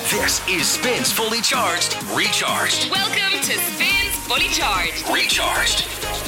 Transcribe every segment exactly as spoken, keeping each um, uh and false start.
This is Spins Fully Charged, Recharged. Welcome to Spins Fully Charged, Recharged.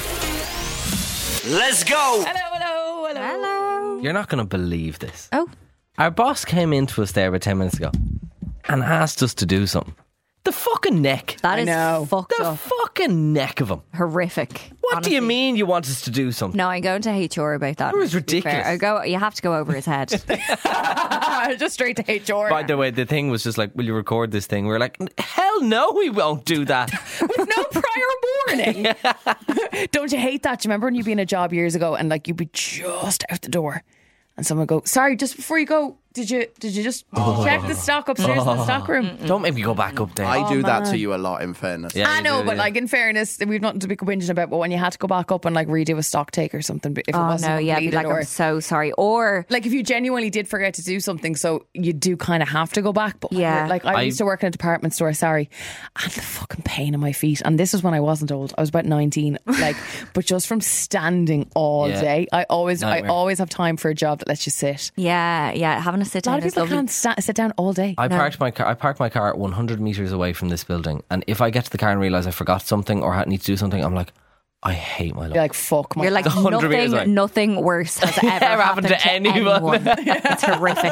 Let's go. Hello, hello, hello. Hello. You're not going to believe this. Oh. Our boss came into us there about ten minutes ago and asked us to do something. The fucking neck. That is know. fucked The up. fucking neck of him. Horrific. What honestly. do you mean you want us to do something? No, I'm going to H R about that. It was to be fair. ridiculous. I go. You have to go over his head. Just straight to H R. By the way, the thing was just like, will you record this thing? We were like, hell no, we won't do that. With no prior warning. Don't you hate that? Do you remember when you'd be in a job years ago and like you'd be just out the door and someone would go, sorry, just before you go, did you did you just check the stock upstairs in the stock room? Don't make me go back up there. I do that to you a lot, in fairness. Yeah, I you know, do, but yeah. like in fairness, we've nothing to be whinging about. But when you had to go back up and like redo a stock take or something, if it Oh wasn't no, yeah, be completed, like, or I'm so sorry. Or like if you genuinely did forget to do something, so you do kind of have to go back. But when Yeah. you're- like I, I- used to work in a department store. Sorry, I had the fucking pain in my feet, and this was when I wasn't old. I was about nineteen. Like, but just from standing all Yeah. day, I always, Nightmare. I always have time for a job that lets you sit. yeah, yeah, having a sit A lot down of is people lovely. can't sta- sit down all day. I parked my car. I parked my car one hundred meters away from this building, and if I get to the car and realize I forgot something or I need to do something, I'm like, I hate my life. You're like, fuck my. You're like, one hundred meters away. nothing, nothing worse has ever Ever happened happened to anyone. It's horrific.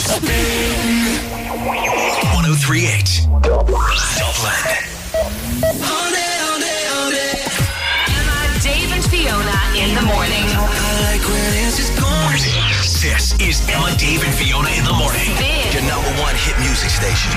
one oh three point eight Dublin. Emma, Dave and Fiona in the morning. This is Emma, Dave, and Fiona in the morning. Spin. Your number one hit music station.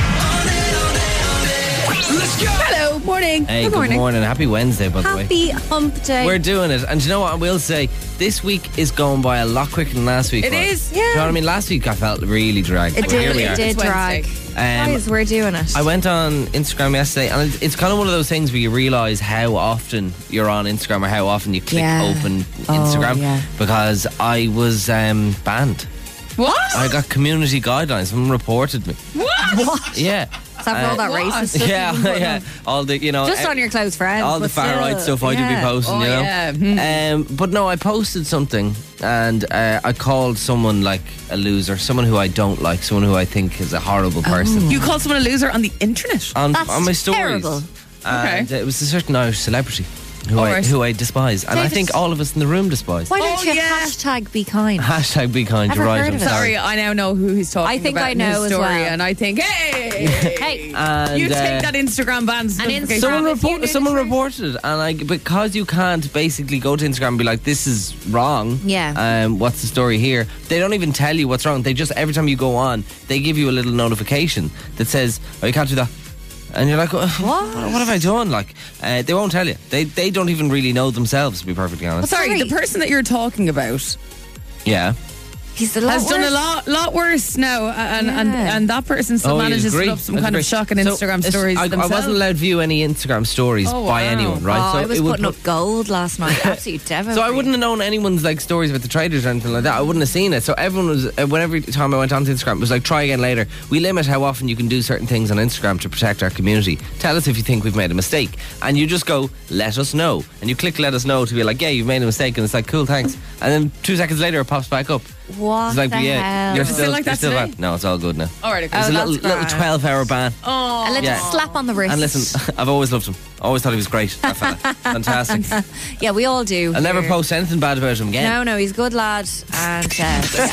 Let's go. Hello, morning. Hey, Good good morning. morning. Happy Wednesday, by the way. Happy hump day. We're doing it. And do you know what I will say? This week is going by a lot quicker than last week. It was. is. Do you know what I mean? Last week I felt really dragged. it but here did, we it are. did It's drag. Wednesday. Um, Guys, we're doing it. I went on Instagram yesterday, and it's kind of one of those things where you realise how often you're on Instagram or how often you click Yeah. open Oh, Instagram. yeah. Because I was um, banned. What? I got community guidelines. Someone reported me. What? Yeah. Is that for all that What? racist stuff? Yeah, you've been putting yeah. on? All the, you know, Just eh, on your close friends. all the but far still, right stuff I do be yeah. posting, Oh, you know. yeah. Um, but no, I posted something and uh, I called someone like a loser, someone who I don't like, someone who I think is a horrible person. You called someone a loser on the internet? On, That's on my stories. terrible. And Okay. uh, it was a certain Irish celebrity who, All I, right. who I despise. And I David- think all of us in the room despise. Why don't Oh, you yeah. hashtag be kind? Hashtag be kind, Never you're right, heard I'm of it. sorry. Sorry, I now know who he's talking I think about I in know his as story, well. and I think, hey, Hey. And, you uh, take that Instagram ban. Instagram- Someone, If you report, knew someone the truth. reported it, and I, because you can't basically go to Instagram and be like, this is wrong. Yeah. Um, what's the story here? They don't even tell you what's wrong. They just, every time you go on, they give you a little notification that says, oh, you can't do that. And you're like, what? What have I done? Like, uh, they won't tell you. They they don't even really know themselves, to be perfectly honest. Sorry, Sorry. the person that you're talking about Yeah. He's a lot has done a worse. lot, lot worse now, and and, Yeah. and that person still Oh, you manages to agree? put up some I kind of agree. shocking So, Instagram it's- stories I, I themselves. wasn't allowed to view any Instagram stories Oh, by wow. anyone, right? Oh, I was it would putting put- up gold last night. Absolutely devastating. So I wouldn't have known anyone's like stories about the traders or anything like that. I wouldn't have seen it. So everyone was, uh, whenever time I went onto Instagram, it was like, try again later. We limit how often you can do certain things on Instagram to protect our community. Tell us if you think we've made a mistake. And you just go, let us know. And you click let us know to be like, yeah, you've made a mistake. And it's like, cool, thanks. And then two seconds later, it pops back up. What It's like, the yeah, hell? you're Is it still, still like you're that still today? banned. No, it's all good now. All right, okay. It's a Oh, little that's little grand. twelve hour ban. Oh, A little Yeah. slap on the wrist. And listen, I've always loved him. Always thought he was great, that fella. Fantastic. Yeah, we all do. I'll never here. post anything bad about him again. No, no, he's a good lad. And uh,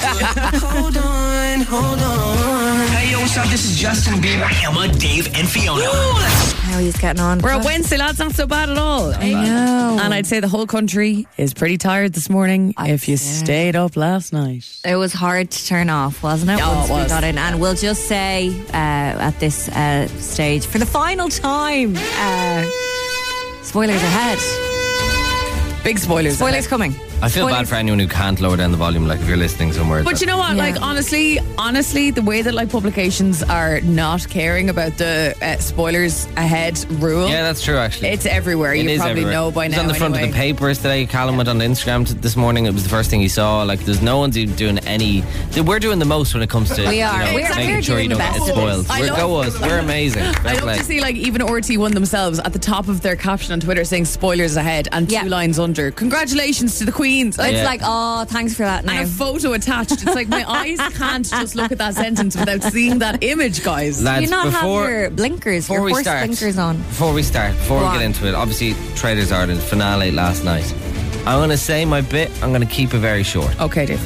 Hold on, hold on. Hey, yo, what's up? This is Justin Bieber. Emma, Dave, and Fiona. how he's getting on. we're a Wednesday, lads. Not so bad at all. I know. And I'd say the whole country is pretty tired this morning. I'd if you say. stayed up last night, It was hard to turn off, wasn't it? Oh, Once it we was. got in. And we'll just say uh, at this uh, stage, for the final time, uh, spoilers ahead. big spoilers. Spoilers ahead. coming. I feel bad Spoilers. for anyone who can't lower down the volume, like if you're listening somewhere. But you know what? Yeah. Like honestly, honestly, the way that like publications are not caring about the uh, spoilers ahead rule, Yeah, that's true, actually. it's everywhere. It you is probably everywhere. know by It was now. on the front anyway. of the papers today. Callum went on Instagram t- this morning. It was the first thing he saw. Like, there's no one's even doing any. We're doing the most when it comes to We are. you know, We are. making We're sure doing you the don't get best of spoiled. this. I We're, love- go us. We're amazing. I Fair love play. to see like even R T one themselves at the top of their caption on Twitter saying spoilers ahead and two Yeah. lines under. Congratulations to the Queen queens. It's Yeah. like, oh, thanks for that And now. a photo attached. It's like my eyes can't just look at that sentence without seeing that image, guys. Lads, you not before, have your blinkers, before your we horse start, blinkers on. Before we start, before Go we on. get into it, obviously, Traders Ireland finale last night. I'm going to say my bit, I'm going to keep it very short. Okay, Dave.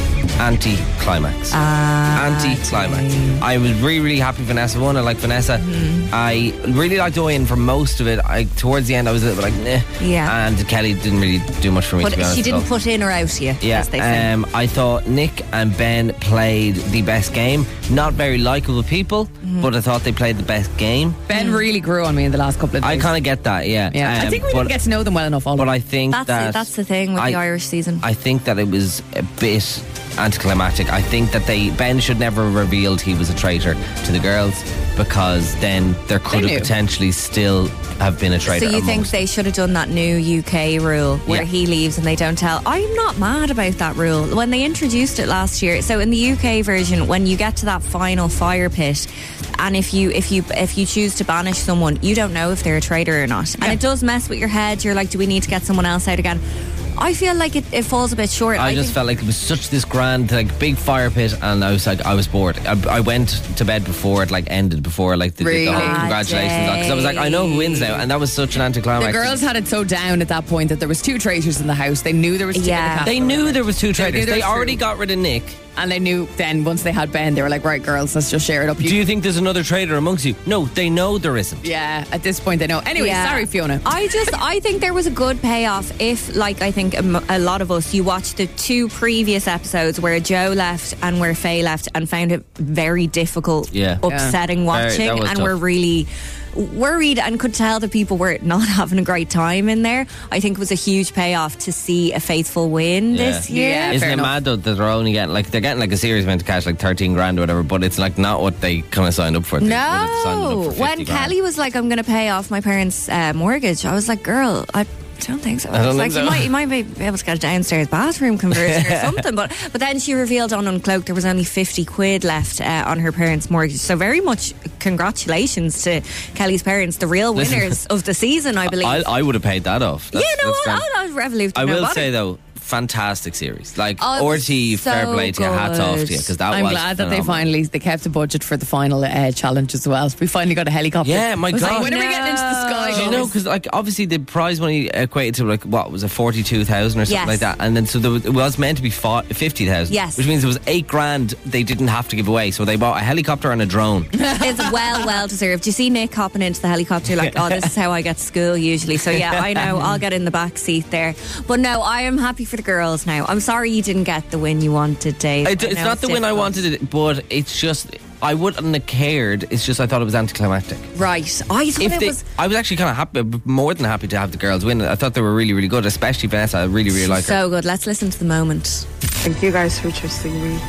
Anti-climax. Ah, Anti-climax. I was really, really happy Vanessa won. I like Vanessa. Mm-hmm. I really liked Owen for most of it. I Towards the end, I was a little bit like, nah. Yeah. And Kelly didn't really do much for me, But to be honest. she didn't at all. put in or out you, Yeah, as they say. um, I thought Nick and Ben played the best game. Not very likeable people, Mm-hmm. but I thought they played the best game. Ben really grew on me in the last couple of days. I kind of get that, yeah. Yeah, I Um, think we but, didn't get to know them well enough. All But I think that's that it, that's the thing with I- the Irish season. I think that it was a bit anticlimactic. I think that they Ben should never have revealed he was a traitor to the girls, because then there could They have knew. potentially still have been a So traitor. you think amongst- they should have done that new U K rule where Yeah. he leaves and they don't tell? I'm not mad about that rule. When they introduced it last year, so in the U K version, when you get to that final fire pit, and if you if you if you choose to banish someone, you don't know if they're a traitor or not, and it does mess with your head. You're like, do we need to get someone else out again? I feel like it, it falls a bit short. I, I just think- felt like it was such this grand, like, big fire pit, and I was like, I was bored. I, I went to bed before it like ended, before like the, Really? the whole Ah, congratulations, because I was like, I know who wins now, and that was such an anticlimax. The girls had it so down at that point that there was two traitors in the house. They knew there was two Yeah. in the castle. They knew there was two They traitors. knew there They was already two. got rid of Nick. And they knew then once they had Ben, they were like, right, girls, let's just share it up. Do you think there's another traitor amongst you? No, they know there isn't. Yeah, at this point they know. Anyway, Yeah. sorry, Fiona. I just, I think there was a good payoff if, like, I think a, m- a lot of us, you watched the two previous episodes where Joe left and where Faye left and found it very difficult, Yeah. upsetting Very- watching, that was and tough. were really worried and could tell that people were not having a great time in there. I think it was a huge payoff to see a faithful win Yeah. this year. Yeah. Isn't fair it enough. mad though that they're only getting like they're getting like a serious amount of cash, like thirteen grand or whatever, but it's like not what they kind of signed up for. They would have signed up No, for fifty when grand. Kelly was like, "I'm going to pay off my parents' uh, mortgage," I was like, "Girl, I don't think so." I, don't was think like, so. "You might, you might be able to get a downstairs bathroom conversion or something." But but then she revealed on Uncloaked there was only fifty quid left uh, on her parents' mortgage. So very much congratulations to Kelly's parents, the real Listen, winners of the season, I believe. I, I would have paid that off. yeah, That's- no, that's grand. I'll, I'll revolute. I no will bother. say though, fantastic series. Like Oh, it was R T, fair so play to you, hats off to you, good. because that I'm was glad that they phenomenal. finally they kept the budget for the final uh, challenge as well. We finally got a helicopter. Yeah, my I was God. Like, when are we getting into the sky? Do you know, guys? because like obviously the prize money equated to like what was it, forty two thousand or something Yes. like that, and then so there was, it was meant to be fifty thousand. Yes. which means it was eight grand they didn't have to give away, so they bought a helicopter and a drone. It's well, well deserved. You see Nick hopping into the helicopter like, oh, this is how I get to school usually. So yeah, I know, I'll get in the back seat there. But no, I am happy for the girls now. I'm sorry you didn't get the win you wanted, Dave. It, I it's know not the win I difficult. wanted, it, but it's just I wouldn't have cared. It's just I thought it was anticlimactic. Right. I thought If it they, was I was actually kind of happy, more than happy to have the girls win. I thought they were really, really good, especially Vanessa. I really, really like her. so good. Let's listen to the moment. Thank you guys for trusting me.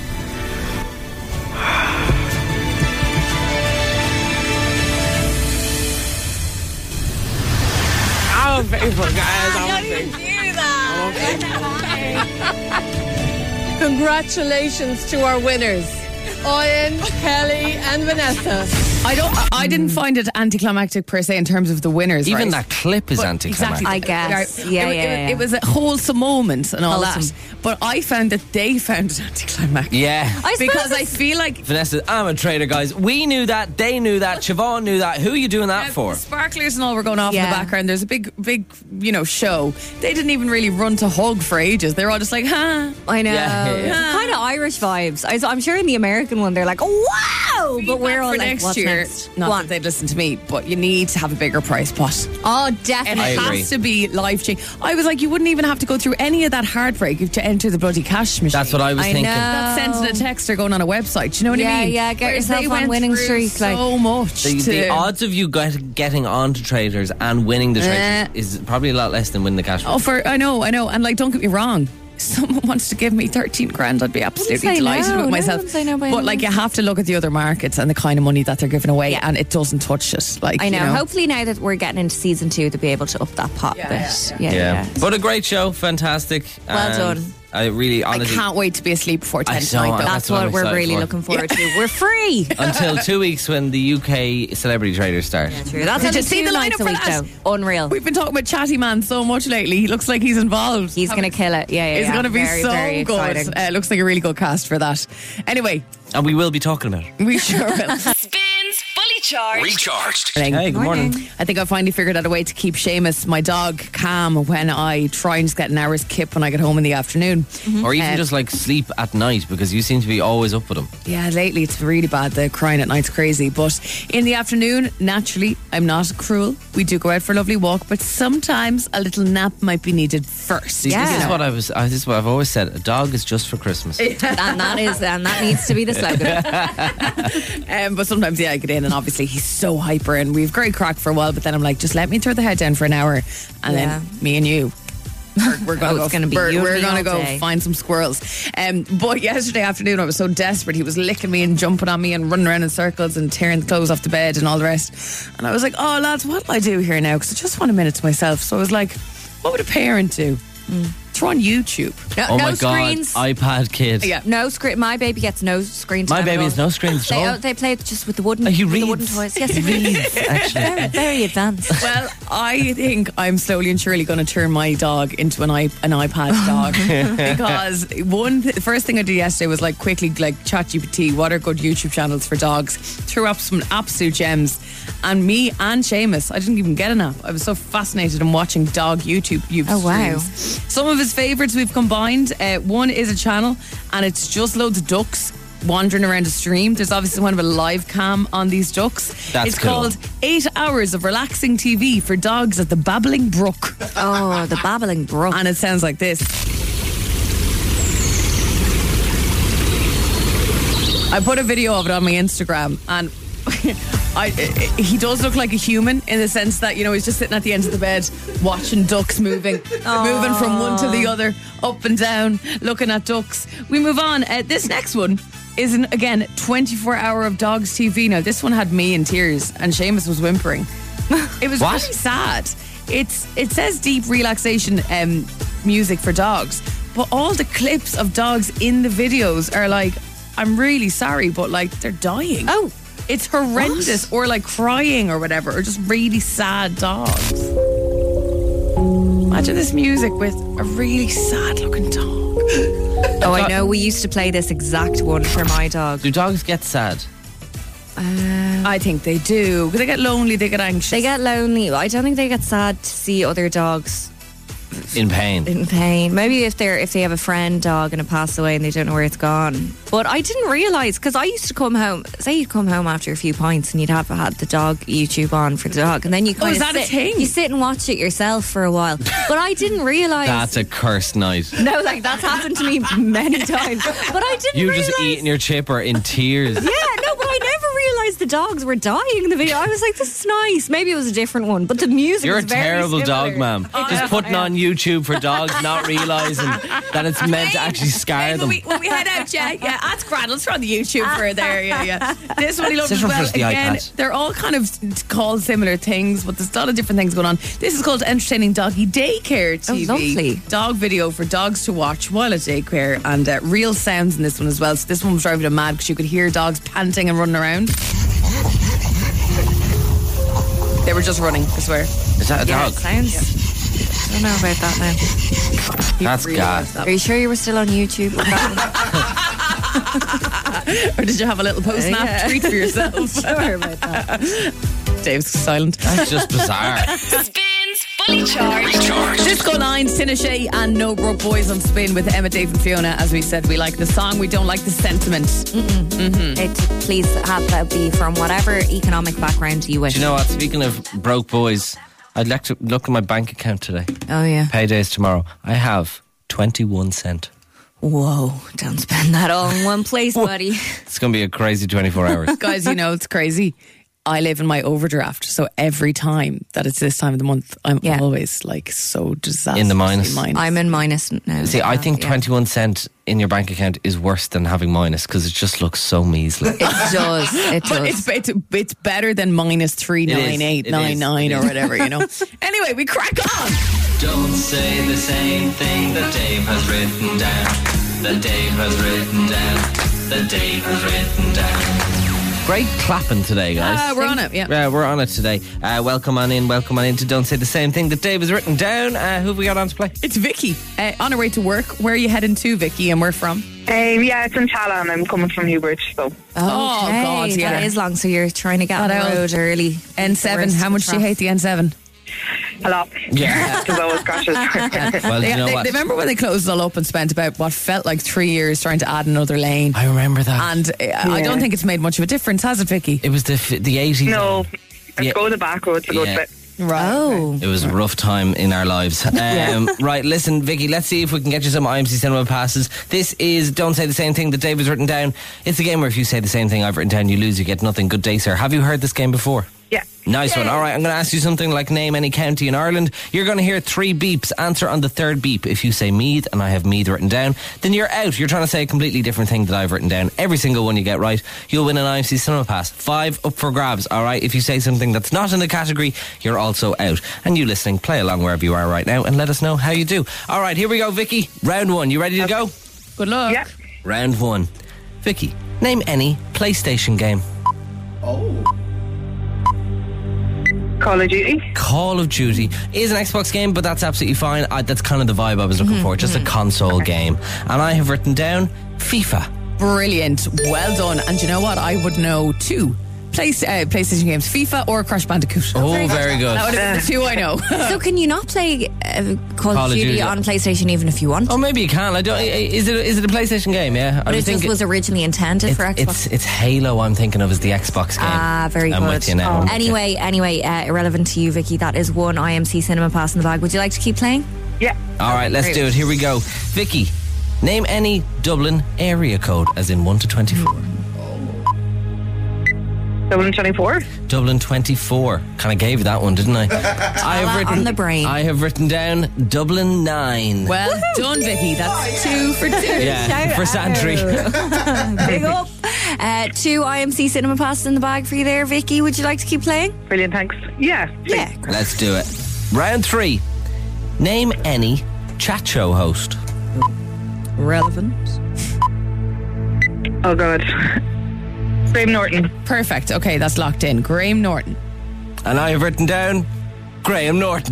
I'm faithful, guys. I'm faithful. Congratulations to our winners, Owen, Kelly, and Vanessa. I don't. I, I didn't find it anticlimactic per se in terms of the winners. Even right? that clip is But anticlimactic. I guess. Right. Yeah, it, yeah, it, yeah. it was a wholesome moment and all Wholesome. that. But I found that they found it anticlimactic. Yeah. I suppose Because I it's- feel like Vanessa, I'm a traitor, guys. We knew that. They knew that. Siobhan knew that. Who are you doing that uh, for? the sparklers and all were going off in Yeah. the background. There's a big, big, you know, show. They didn't even really run to hug for ages. They're all just like, huh. I know. Yeah, yeah, yeah. Kind of Irish vibes. I, I'm sure in the American one they're like, wow, but we're all for like, next what's year. next? Not Go that on. they'd listen to me, but you need to have a bigger price pot. Oh, And definitely. I it agree. has to be life changing. I was like, you wouldn't even have to go through any of that heartbreak to enter the bloody cash machine. That's what I was I thinking. know. That's sending a text or going on a website. Do you know what Yeah, I mean? yeah, get Whereas yourself they on went winning through streak, like- so much. The, to, the odds of you get, getting onto traders and winning the traders Eh. is probably a lot less than winning the cash. Oh, for I know, I know, and like, don't get me wrong. If someone wants to give me thirteen grand, I'd be absolutely say delighted no. with No myself. one say no by but any like, you means. have to look at the other markets and the kind of money that they're giving away, Yeah. and it doesn't touch it. Like, I know. You know. Hopefully now that we're getting into season two, they'll be able to up that pot Yeah, a bit. yeah, Yeah, yeah. yeah. But a great show. Fantastic. Well And done. I really, honestly, I can't wait to be asleep before ten I tonight, know, though. I- That's That's what what I'm we're excited really for. looking forward to. We're free. until two weeks when the U K celebrity traders start. True. That's Did only you see two the nights lineup a for week, that? though. Unreal. We've been talking about Chatty Man so much lately. He looks like he's involved. He's going to kill it. Yeah, yeah. It's yeah. going to be very, so very good. exciting. Uh, looks like a really good cast for that. Anyway, And we will be talking about it. we sure will. Spins Fully Charged. Recharged. Hey, good morning. I think I finally figured out a way to keep Seamus, my dog, calm when I try and just get an hour's kip when I get home in the afternoon. Or even Uh, just like sleep at night because you seem to be always up with him. Yeah, lately it's really bad. The crying at night's crazy. But in the afternoon, naturally, I'm not cruel. We do go out for a lovely walk, but sometimes a little nap might be needed first. See, Yeah. This is what I was. Uh, this is what I've always said. A dog is just for Christmas. and that is, and that needs to be the slogan. Um, but sometimes, yeah, I get in and obviously he's so hyper and we've great crack for a while, but then I'm like, just let me throw the head down for an hour and Yeah. then me and you. We're, we're gonna Oh, go. it's gonna be we're you and we're me gonna all go day. find some squirrels. Um, but yesterday afternoon, I was so desperate. He was licking me and jumping on me and running around in circles and tearing the clothes off the bed and all the rest. And I was like, "Oh, lads, what'll I do here now? Because I just want a minute to myself." So I was like, "What would a parent do? Throw on YouTube." No, Oh no my screens. god, iPad kid. Yeah. No screen. My baby gets no screen time. My at baby all. has no screens at They, all. oh, they play it just with the wooden, Oh, he with the reads. wooden toys. Yes, he reads. Actually. Very, very advanced. Well, I think I'm slowly and surely going to turn my dog into an, iP- an iPad dog because one th- the first thing I did yesterday was like quickly like ChatGPT, what are good YouTube channels for dogs? Threw up some absolute gems, and me and Seamus, I didn't even get an app. I was so fascinated in watching dog YouTube. YouTube Oh, wow. streams. Some of his favourites we've combined. Uh, one is a channel, and it's just loads of ducks wandering around a stream. There's obviously one of a live cam on these ducks. That's it's cool. called Eight Hours of Relaxing T V for Dogs at the Babbling Brook. Oh, the babbling brook. And it sounds like this. I put a video of it on my Instagram, and I, he does look like a human in the sense that, you know, he's just sitting at the end of the bed watching ducks moving, moving from one to the other, up and down, looking at ducks. We move on. Uh, this next one is, an, again, twenty-four hour of dogs T V. Now, this one had me in tears, and Seamus was whimpering. It was What? really sad. It's It says deep relaxation um, music for dogs, but all the clips of dogs in the videos are like, I'm really sorry, but like they're dying. Oh. It's horrendous, or like crying or whatever, or just really sad dogs. Imagine this music with a really sad looking dog. Oh, I know. We used to play this exact one for my dog. Do dogs get sad? I think they do. They get lonely, they get anxious. They get lonely. I don't think they get sad to see other dogs In pain. in pain. Maybe if they're if they have a friend dog and it passed away and they don't know where it's gone. But I didn't realise, because I used to come home. Say you'd come home after a few pints and you'd have had the dog YouTube on for the dog, and then you kind is of that a sit, thing? you sit and watch it yourself for a while. But I didn't realise. That's a cursed night. no, like that's happened to me many times. But I didn't. You realise. just eating your chipper in tears. Yeah, no, but I never realised the dogs were dying in the video. I was like, this is nice. Maybe it was a different one, but the music You're a was very terrible similar. dog, ma'am. Just putting on YouTube for dogs, not realising that it's meant to actually scar Hey, them. when, we, when we head out, yeah, yeah, that's grand. Let's throw on the YouTube for there, yeah, yeah. This one he loves This as one well. first, the Again, iPad. they're all kind of called similar things, but there's a lot of different things going on. This is called Entertaining Doggy Daycare T V. Oh, lovely. Dog video for dogs to watch while at daycare, and uh, real sounds in this one as well. So this one was driving them mad because you could hear dogs panting and running around. They were just running, I swear. Is that a Yeah, dog? it sounds. I don't know about that now. That's Really gas. loves Are you sure you were still on YouTube? that. Or did you have a little post-nap Yeah. treat for yourself? Sure about that. Dave's silent. That's just bizarre. Spins Fully Charged. Recharged. Disco Line, Tinashe and No Broke Boys on Spin with Emma, Dave and Fiona. As we said, we like the song, we don't like the sentiment. It, please have that be from whatever economic background you wish. Do you know what? Speaking of broke boys, I'd like to look at my bank account today. Oh yeah. Payday's tomorrow. I have twenty-one cent. Whoa! Don't spend that all in one place, buddy. It's going to be a crazy twenty-four hours. Guys, you know, it's crazy. I live in my overdraft, so every time that it's this time of the month, I'm Yeah. always like so disastrously In the minus. I'm in minus now. See, I think Yeah. twenty-one cent in your bank account is worse than having minus because it just looks so measly. It does. It But does. it's, it's it's better than minus three nine eight It is. nine nine It or is. whatever, you know. Anyway, we crack on. Don't say the same thing that Dave has written down. That Dave has written down. That Dave has written down. Great clapping today, guys. Uh, we're on it, yeah. Yeah, we're on it today. Uh, welcome on in, welcome on in to Don't Say the Same Thing that Dave has written down. Uh, who have we got on to play? It's Vicky. Uh, on her way to work. Where are you heading to, Vicky, and where from? Um, yeah, it's in Chala and I'm coming from Newbridge, so. Oh, Okay, God, yeah. That is long, so you're trying to get on the That road early. N seven. Worst How much do you traffic. hate the N seven? A lot. Yeah. Because always crashes. Well, They, you know they, what? they remember when they closed it all up and spent about what felt like three years trying to add another lane? I remember that. And uh, I don't think it's made much of a difference, has it, Vicky? It was the f- the eighties. No, let's Yeah. go the back roads a good Yeah. bit. Right. Oh. It was a rough time in our lives. Um, right, listen, Vicky, let's see if we can get you some I M C Cinema passes. This is Don't Say the Same Thing that Dave has written down. It's a game where if you say the same thing I've written down, you lose, you get nothing. Good day, sir. Have you heard this game before? Yeah. Nice one. All right, I'm going to ask you something like name any county in Ireland. You're going to hear three beeps. Answer on the third beep. If you say Meath and I have Meath written down, then you're out. You're trying to say a completely different thing that I've written down. Every single one you get right, you'll win an I M C Cinema Pass. Five up for grabs, all right? If you say something that's not in the category, you're also out. And you listening, play along wherever you are right now and let us know how you do. All right, here we go, Vicky. Round one. You ready to go? Good luck. Yeah. Round one. Vicky, name any PlayStation game. Call of Duty. Call of Duty is an Xbox game, but that's absolutely fine. I, that's kind of the vibe I was looking for, just a console game. And I have written down FIFA. Brilliant. Well done. And you know what? I would know two Play, uh, PlayStation games, FIFA or Crash Bandicoot. Oh, very good. That would have been the two I know. So can you not play uh, Call, Call of of Duty, Duty. on PlayStation even if you want? Oh, maybe you can. I don't. Is it? Is it a PlayStation game? Yeah, but I it think just was originally intended it's, for Xbox. it's it's Halo. I'm thinking of as the Xbox game. Ah, very I'm good. with you now. I'm with you. Anyway, anyway, uh, irrelevant to you, Vicky. That is one I M C Cinema Pass in the bag. Would you like to keep playing? Yeah. All right, let's Great. do it. Here we go. Vicky, name any Dublin area code, as in one to twenty-four. Dublin twenty-four. Dublin twenty-four. Kind of gave you that one, didn't I? I that on the brain. I have written down Dublin nine. Well done, Vicky. That's two for two. Yeah, for Santry. Big up. Uh, two I M C Cinema Passes in the bag for you there, Vicky. Would you like to keep playing? Brilliant, thanks. Yeah. Yeah. Let's do it. Round three. Name any chat show host. Relevant. Oh, God. Graham Norton. Perfect. Okay, that's locked in. Graham Norton. And I have written down Graham Norton.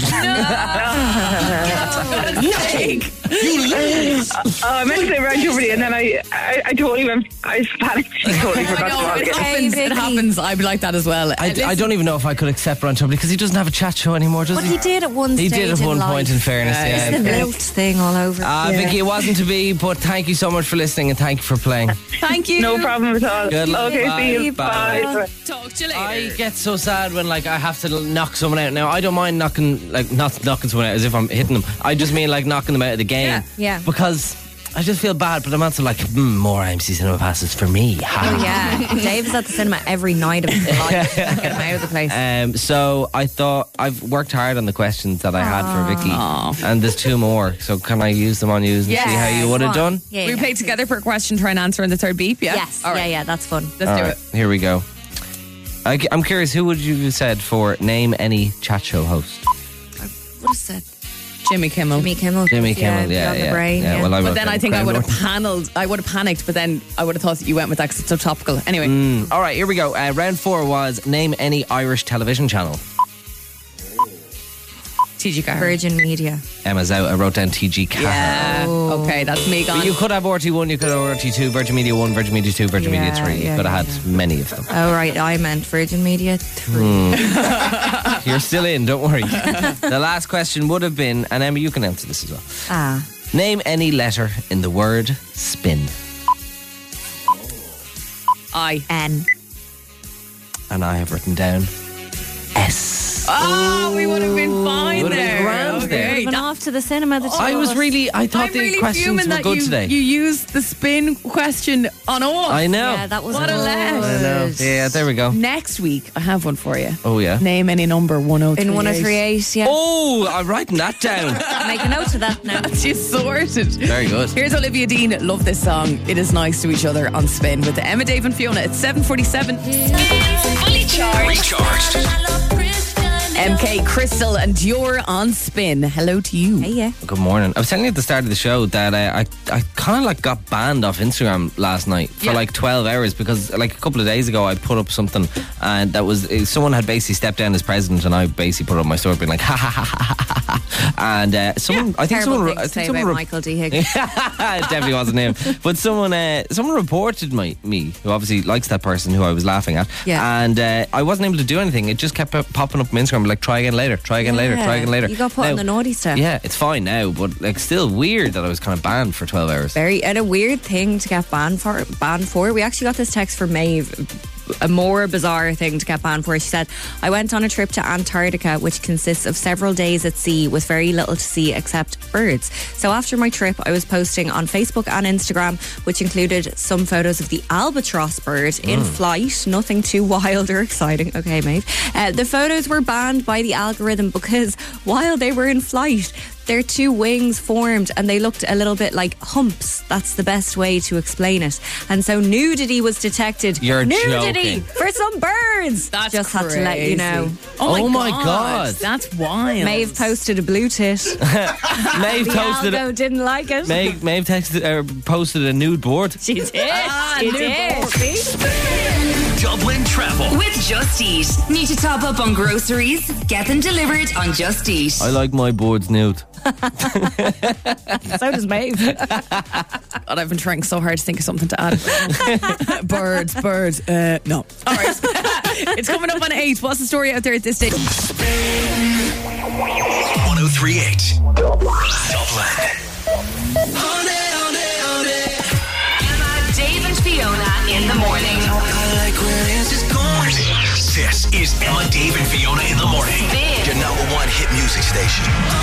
Nick. Oh, I meant to say Ryan Tuberty and then I, I, I totally went, I panicked. I totally I forgot to know, log it in. happens. Hey, It Vicky. happens. I'd be like that as well. I, I don't even know if I could accept Ron Tuberty because he doesn't have a chat show anymore, does But he? he did at one He stage did at in one life. point, in fairness. Yeah, The Yeah. note thing all over. Ah, Vicky, it wasn't to be, but thank you so much for listening and thank you for playing. Thank you. No problem at all. Good luck. Okay, Bye. see you. Bye. Bye. Talk to you later. I get so sad when like I have to knock someone out. Now I don't mind knocking like not knocking someone out as if I'm hitting them. I just mean like knocking them out of the game. Yeah. Yeah. Because I just feel bad, but I'm also like, mm, more I M C Cinema Passes for me. Oh, yeah. Dave is at the cinema every night of his life. Get him out of the place. Um, so I thought I've worked hard on the questions that I had for Vicky, and there's two more. So can I use them on you and Yes. see how you would have Go on. done? Yeah, we yeah. play together per question, try and answer in the third beep, yeah? Yes. All right. Yeah, yeah, that's fun. Let's All do right, it. here we go. I, I'm curious, who would you have said for name any chat show host? What is that? Jimmy Kimmel. Jimmy Kimmel. Jimmy Kimmel, yeah, on yeah. the brain, yeah, yeah. well, I But wrote then down I think I Graham would have Norton. panelled, I would have panicked, but then I would have thought that you went with that because it's so topical. Anyway. Mm. All right, here we go. Uh, round four was name any Irish television channel. T G Carr. Virgin Media. Emma's out. I wrote down T G Cahill. Yeah. Okay, that's me gone. But you could have R T one, you could have R T two, Virgin Media one, Virgin Media two, Virgin Yeah, Media three. You yeah, could have yeah, had many of them. Oh, right. I meant Virgin Media three. You're still in, don't worry. The last question would have been, and Emma, you can answer this as well. Ah. Name any letter in the word spin. I. N. And I have written down S. Oh, we would have been fine Would have been there. grand okay. there. Went off to the cinema. The two I of was us. really, I thought I'm the really questions fuming were that good you, today. you used the spin question on us. I know. Yeah, that was What a laugh. I know. Yeah, there we go. Next week, I have one for you. Oh, yeah. Name any number one oh three. In one oh three eight, yeah. Oh, I'm writing that down. Make a note of that now. She's sorted. Very good. Here's Olivia Dean. Love this song. It is nice to each other on Spin with Emma, Dave, and Fiona. It's seven forty-seven. Fully charged. Recharged. M K Okay, Crystal and Dior on Spin. Hello to you. Hey, yeah. Good morning. I was telling you at the start of the show that uh, I I kind of like got banned off Instagram last night for Yeah. like twelve hours because like a couple of days ago I put up something and that was uh, someone had basically stepped down as president and I basically put up my story being like ha ha ha ha ha ha and uh, someone I think Terrible someone thing I to think say someone about re- Michael D. Higgins. it definitely wasn't him. But someone uh, someone reported my me, who obviously likes that person who I was laughing at. Yeah. And uh, I wasn't able to do anything. It just kept uh, popping up on Instagram like try again later, try again later, try again later. You got put on Now- the naughty stuff. Yeah, it's fine now, but like still weird that I was kind of banned for twelve hours. Very, and a weird thing to get banned for. Banned for. We actually got this text from Maeve. A more bizarre thing to get banned for. She said, I went on a trip to Antarctica, which consists of several days at sea with very little to see except birds. So after my trip, I was posting on Facebook and Instagram, which included some photos of the albatross bird in flight. Nothing too wild or exciting. Okay, Maeve. Uh, the photos were banned by the algorithm because while they were in flight, their two wings formed and they looked a little bit like humps. That's the best way to explain it. And so nudity was detected. You're nudity joking. for some birds. That's Just had crazy. to let you know. Oh my, Oh my God. God. That's wild. Maeve posted a blue tit. Maeve The posted algo didn't like it. Maeve, Maeve texted or posted a nude board. She did. Ah, she new did. board. See? Dublin Travel. With Just Eat. Need to top up on groceries? Get them delivered on Just Eat. I like my boards nude. So does Maeve. God, I've been trying so hard to think of something to add. birds, birds. Uh, no. All right. It's coming up on eight. What's the story out there at this stage? one oh three point eight Dublin. Emma, Dave and Fiona in the morning. This is Emma, Dave, and Fiona in the morning. Spin. Your number one hit music station.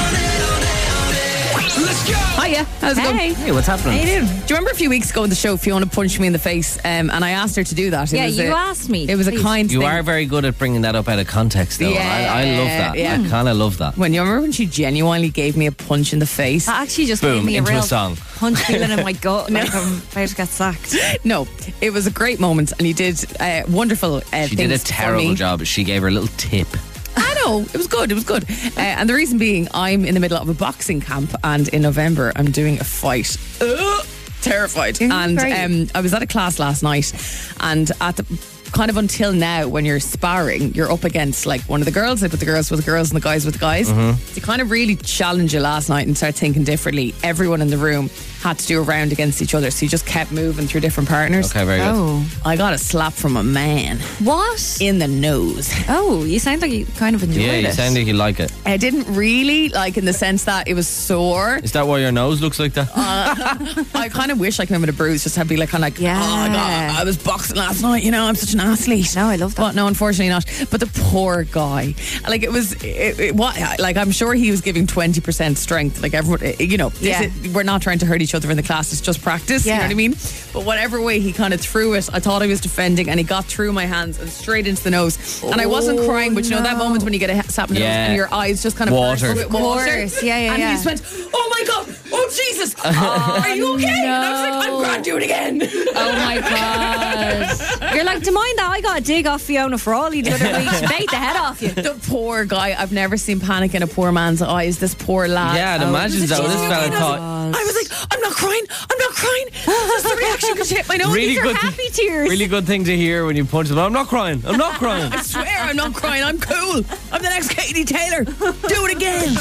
Let's go. Hiya. How's it going? Hey. Hey, what's happening? How you doing? Do you remember a few weeks ago on the show, Fiona punched me in the face, um, and I asked her to do that. It Yeah, was you a- asked me, It was please. a kind You thing. are very good at bringing that up out of context, though. Yeah, I, I love that. yeah. I kind of love that. When you remember when she genuinely gave me a punch in the face? That actually just Boom, gave me a into a real song. punch feeling in my gut. Like I'm about to get sacked. No, it was a great moment, and you did uh, wonderful uh, She things did a for terrible me. job. She gave her a little tip. I know, it was good, it was good. Uh, and the reason being, I'm in the middle of a boxing camp, and in November, I'm doing a fight. Ugh, terrified. And great. um, I was at a class last night, and at the kind of until now, when you're sparring, you're up against like one of the girls, I put the girls with the girls and the guys with the guys. Mm-hmm. To kind of really challenge you last night and start thinking differently, everyone in the room had to do a round against each other, so you just kept moving through different partners. Okay, very good. Oh. I got a slap from a man What? in the nose. Oh, you sound like you kind of enjoyed Yeah, you it. sound like you like it. I didn't really, like, in the sense that it was sore. Is that why your nose looks like that? I kind of wish I came with a bruise, just to be like, kind of like, Yeah. oh my God, I was boxing last night, you know, I'm such an athlete. No, I love that. But no, unfortunately not. But the poor guy, like, it was, it, it, what, like, I'm sure he was giving twenty percent strength. Like, everyone, you know, this Yeah. is- we're not trying to hurt each other in the class, it's just practice, you Yeah. know what I mean? But whatever way he kind of threw it, I thought I was defending, and he got through my hands and straight into the nose. And I wasn't Oh, crying, but you know that no. moment when you get a slap in the nose Yeah. and your eyes just kind of burst Water. with Of water. course. Yeah, yeah, And yeah. he just went, oh my God, oh Jesus, are you okay? And I was like, I'm grand, do it again. Oh my God. You're like, do you mind that? I got a dig off Fiona Frawley the other week. She bait the head off you. The poor guy, I've never seen panic in a poor man's eyes. This poor lad. Yeah, I'd Oh, imagine was it so. This genuine? fella I was- thought- I was like, I'm not crying, I'm not crying. That's the reaction because she hit my nose. Really These are good. happy Happy tears. Really good thing to hear when you punch them. I'm not crying. I'm not crying. I swear I'm not crying. I'm cool. I'm the next Katie Taylor. Do it again.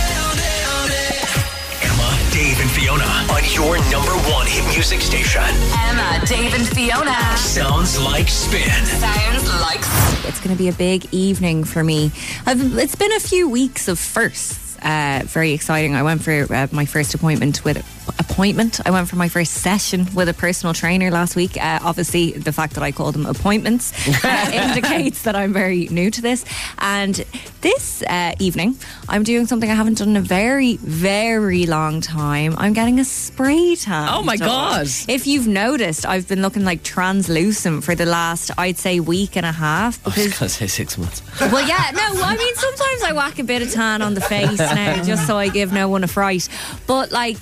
Emma, Dave, and Fiona on your number one hit music station. Emma, Dave and Fiona. Sounds like Spin. Sounds like It's going to be a big evening for me. I've, it's been a few weeks of firsts. Uh, very exciting. I went for uh, my first appointment with appointment. I went for my first session with a personal trainer last week. Uh, obviously, the fact that I call them appointments uh, indicates that I'm very new to this. And this uh, evening, I'm doing something I haven't done in a very, very long time. I'm getting a spray tan. Oh my done. God. If you've noticed, I've been looking like translucent for the last, I'd say, week and a half. I was Because going to say six months. well, yeah, no, I mean, sometimes I whack a bit of tan on the face now just so I give no one a fright. But, like, you're not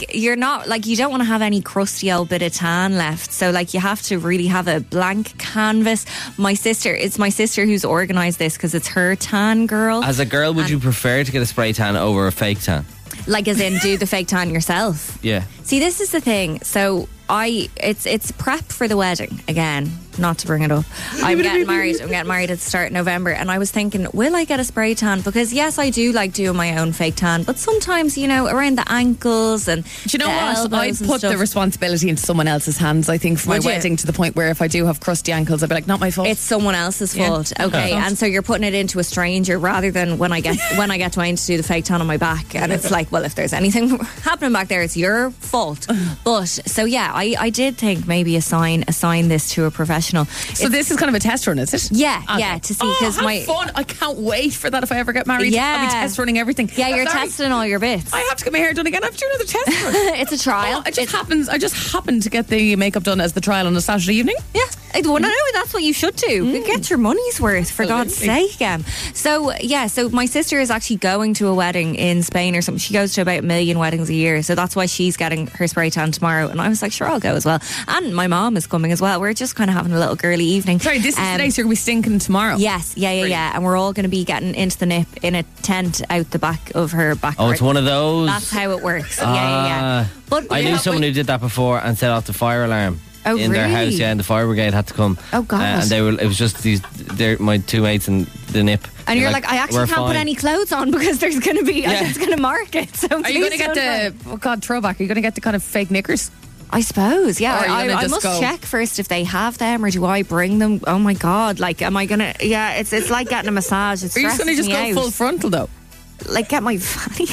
not like you don't want to have any crusty old bit of tan left. So like you have to really have a blank canvas. My sister, it's my sister who's organised this because it's her tan girl. As a girl, would And- you prefer to get a spray tan over a fake tan? Like as in do the fake tan yourself. Yeah. See, this is the thing. So I, it's it's prep for the wedding again. Not to bring it up, I'm getting married. I'm getting married at the start of November, and I was thinking, will I get a spray tan? Because yes, I do like doing my own fake tan, but sometimes you know around the ankles and Do you know the what? I elbows and put stuff. the responsibility into someone else's hands, I think, for my Would you? wedding, to the point where if I do have crusty ankles, I'd be like, not my fault. It's someone else's Yeah. fault, okay? Yeah. And so you're putting it into a stranger rather than when I get when I get Dwayne to do the fake tan on my back, and it's like, well, if there's anything happening back there, it's your fault. But so yeah, I, I did think maybe assign assign this to a professional. so this is kind of a test run, is it? Yeah, Okay. yeah, to see Oh, because have my fun. I can't wait for that if I ever get married. Yeah. I'll be test running everything. yeah, you're Sorry, testing all your bits. I have to get my hair done again. I have to do another test run. It's a trial. Oh, it just It's- happens. I just happened to get the makeup done as the trial on a Saturday evening. Yeah, I, well, no, no, that's what you should do. Get your money's worth, for God's sake. Um. So, yeah, so my sister is actually going to a wedding in Spain or something. She goes to about a million weddings a year, so that's why she's getting her spray tan tomorrow. And I was like, sure, I'll go as well. And my mom is coming as well. We're just kind of having a little girly evening. Sorry, this is Um, today, so you're going to be stinking tomorrow. Yes, yeah, yeah, yeah. And we're all going to be getting into the nip in a tent out the back of her back Oh, it's garden. one of those. That's how it works. yeah, yeah, yeah. Ah. But I knew yeah, someone who did that before and set off the fire alarm Oh, in their really? house. Yeah, and the fire brigade had to come. Oh, God. Uh, and they were. It was just these. They're my two mates and the nip. And They're you're like, I actually "We're can't put fine." any clothes on because there's going to be, Yeah. it's going to mark it. So Are you going to get the, oh God, throwback? Are you going to get the kind of fake knickers? I suppose, yeah. Or are you I, gonna I just must go- check first if they have them, or do I bring them? Oh my God! Like, am I gonna? Yeah, it's it's like getting a massage. It Are you stresses going to just me go out. full frontal, though? Like, get my fanny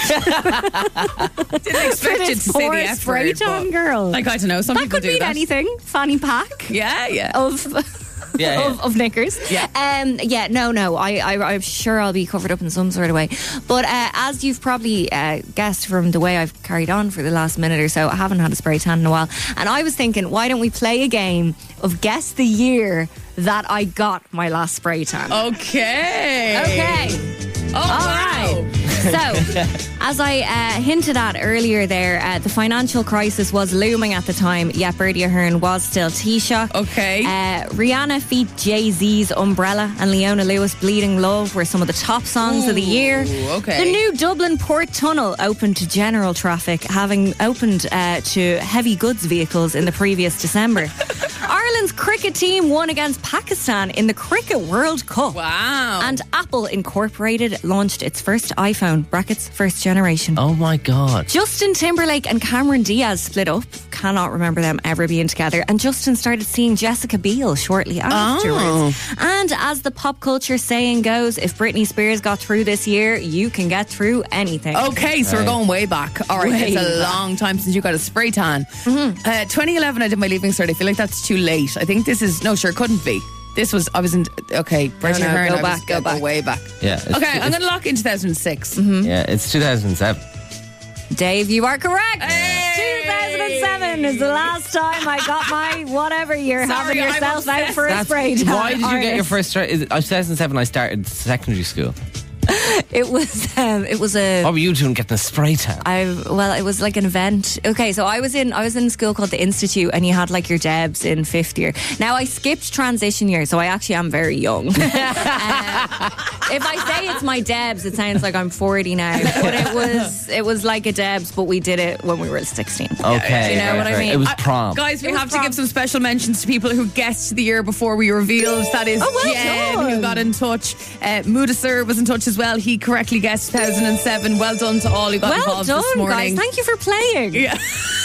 out. Didn't expect you to say poor the F spray word, tan but- girl. Like, I don't know. Some that people could do mean that. anything. Fanny pack Yeah, yeah. of. Yeah, yeah. Of, of knickers. Yeah. Um, yeah, no, no. I, I, I'm sure I'll be covered up in some sort of way. But uh, as you've probably uh, guessed from the way I've carried on for the last minute or so, I haven't had a spray tan in a while. And I was thinking, why don't we play a game of guess the year that I got my last spray tan? Okay. Okay. Oh, All wow. right. So, as I uh, hinted at earlier there, uh, the financial crisis was looming at the time, yet Bertie Ahern was still Taoiseach. Okay. Uh, Rihanna feat Jay-Z's Umbrella and Leona Lewis Bleeding Love were some of the top songs of the year. okay. The new Dublin Port Tunnel opened to general traffic, having opened uh, to heavy goods vehicles in the previous December. Ireland's cricket team won against Pakistan in the Cricket World Cup. Wow. And Apple Incorporated launched its first iPhone, brackets first generation. Oh my God. Justin Timberlake and Cameron Diaz split up. Cannot remember them ever being together. And Justin started seeing Jessica Biel shortly afterwards. Oh. And as the pop culture saying goes, if Britney Spears got through this year, you can get through anything. Okay, so we're Right. going way back. All right, Way it's a back. long time since you got a spray tan. Uh, twenty eleven, I did my leaving cert. I feel like that's too late. I think this is no, sure, couldn't be. This was I was in okay. Bertie no, Ahern, go I was back, go getting back. way back. Yeah. it's- Okay, I'm it's- going to lock in two thousand six. Yeah, it's two thousand seven. Dave, you are correct. Hey! two thousand seven is the last time I got my whatever you're Sorry, having I'm yourself out obsessed. for a That's- spray tan. Why did you get your artist. first? Tra- is it, uh, two thousand seven. I started secondary school. It was um, it was a What were you doing getting a spray tan? I well, it was like an event. Okay, so I was in I was in a school called the Institute, and you had like your Debs in fifth year. Now I skipped transition year, so I actually am very young. uh, if I say it's my Debs, it sounds like I'm forty now. But it was it was like a Debs, but we did it when we were sixteen. Okay, You know right, what I right. mean? It was I- prom. Guys, we It was have to prom. give some special mentions to people who guessed the year before we revealed. That is Oh, well Jen, done. who got in touch. Uh, Mudasir was in touch as well. He correctly guessed two thousand seven. Well done to all who got Well involved done, this morning. guys. Thank you for playing. Yeah.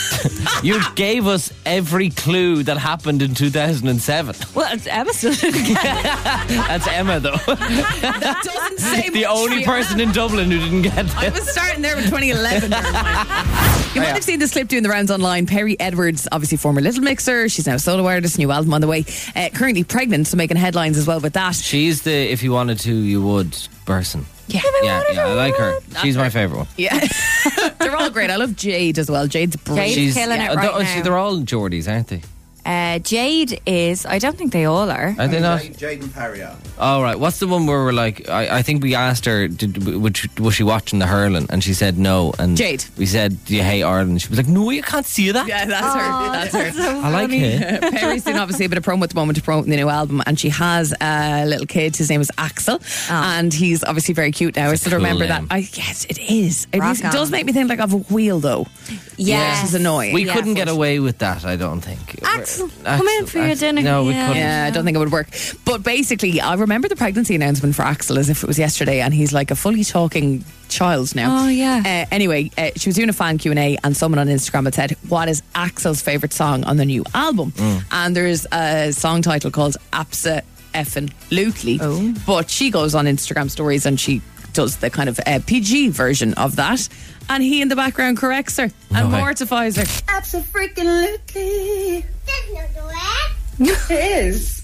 You gave us every clue that happened in two thousand seven. Well, it's Emma still didn't get it. That's Emma, though. That doesn't say The much only for you. person in Dublin who didn't get I it. was starting there with twenty eleven. Never mind. You might have seen this clip doing the rounds online. Perry Edwards, obviously former Little Mixer. She's now a solo artist, new album on the way. Uh, currently pregnant, so making headlines as well with that. She's the if you wanted to, you would person. Yeah. Yeah, yeah, I like her. She's my favourite one. Yeah. They're all great. I love Jade as well. Jade's brilliant. Jade- She's killing it uh, right th- now. see, they're all Geordies, aren't they? Uh, Jade is. I don't think they all are. Are they not? Jade, Jade and Perry are. All right. What's the one where we're like? I, I think we asked her, did, would she, was she watching the hurling? And she said no. And Jade. We said, do you hate Ireland? She was like, no, you can't see that. Yeah, that's her. That's her. So I like funny. it. Perry's doing obviously a bit of promo at the moment to promote the new album, and she has a little kid. His name is Axel, and he's obviously very cute now. I It's a still cool remember name. that. I yes, it is. It, Rock is, it on. does make me think like of a wheel though. Yes. Which is annoying. We Yeah, couldn't get but- away with that, I don't think. Axel, come in for your dinner. No, we Yeah. couldn't. Yeah, I don't think it would work. But basically, I remember the pregnancy announcement for Axel as if it was yesterday, and he's like a fully talking child now. Oh, yeah. Uh, anyway, uh, she was doing a fan Q and A, and someone on Instagram had said, "What is Axel's favourite song on the new album?" Mm. And there's a song title called "Absa Effin' Lutely." Oh. But she goes on Instagram stories and she does the kind of uh, P G version of that, and he in the background corrects her and No way. mortifies her. Absolutely. That's not the way. It is.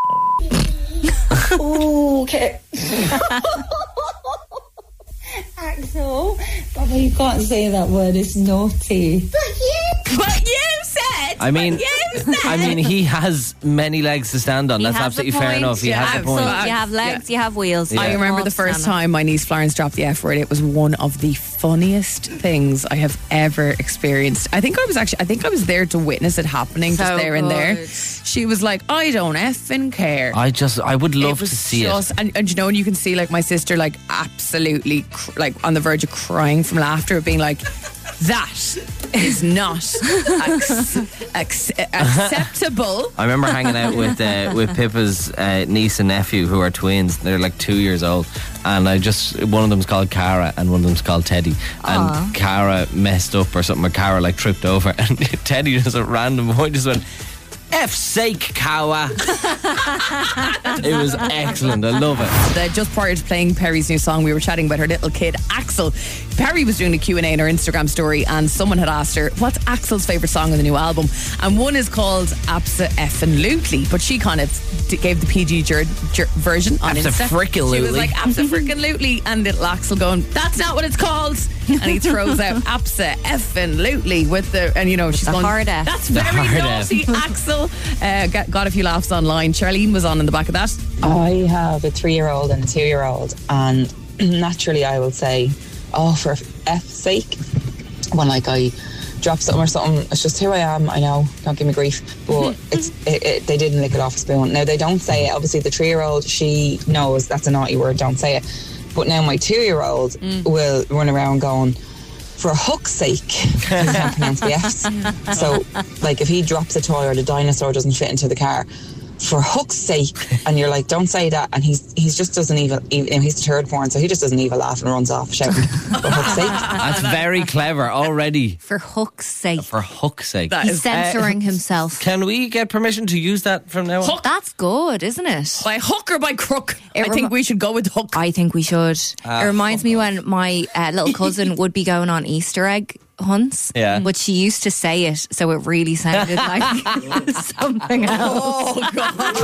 Okay. Axel, Baba, you can't say that word. It's naughty. But you. But you said. I mean, but you said. I mean, he has many legs to stand on. He That's has absolutely the fair point. enough. He Yeah, has the point. absolutely. You have legs, you have wheels. I Yeah. remember the first time my niece Florence dropped the F word. It was one of the funniest things I have ever experienced. I think I was actually, I think I was there to witness it happening, So just there and there. good. She was like, "I don't effing care." I just, I would love it was to see just, it. And, and you know, and you can see like my sister, like absolutely, cr- like on the verge of crying from laughter, being like, "That is not ex- ex- acceptable." I remember hanging out with uh, with Pippa's uh, niece and nephew, who are twins. They're like two years old, and I just one of them's called Cara and one of them's called Teddy. And Cara messed up or something, or Cara like tripped over, and Teddy just a random boy just went, "F's sake, Kawa." It was excellent. I love it. Uh, just prior to playing Perry's new song, we were chatting about her little kid, Axel. Perry was doing a Q and A in her Instagram story, and someone had asked her, what's Axel's favourite song on the new album? And one is called Absa Effin' Lutely, but she kind of d- gave the P G jer- jer- version on Insta. Absa-frickin' She was lutely. like, Absa frickin' Lutely, and little Axel going, "That's not what it's called." And he throws out Absa Effin' Lutely with the, and you know, she's the going, hard F. "That's The very hard naughty, Axel." Uh, got, got a few laughs online. Charlene was on in the back of that. I have a three-year-old and a two-year-old, and naturally I will say, "Oh, for F's sake," when like I drop something or something. It's just who I am. I know, don't give me grief, but it's it, it, they didn't lick it off a spoon. Now they don't say it. Obviously, the three-year-old, she knows that's a naughty word. Don't say it. But now my two-year-old will run around going, "For huck's sake," he can't pronounce the F's. So, like, if he drops a toy or the dinosaur doesn't fit into the car, "For huck's sake," and you're like, "Don't say that," and he's he's just doesn't even, even he's the third born, so he just doesn't even laugh and runs off shouting, "For huck's sake." That's very clever already. For hook's sake. For huck's sake. That He's is- censoring himself. Can we get permission to use that from now on? That's good, isn't it? By hook or by crook? It I think remi- we should go with hook. I think we should. Ah, it reminds me when my uh, little cousin would be going on Easter egg hunts, Yeah. but she used to say it, so it really sounded like something else. Oh, God.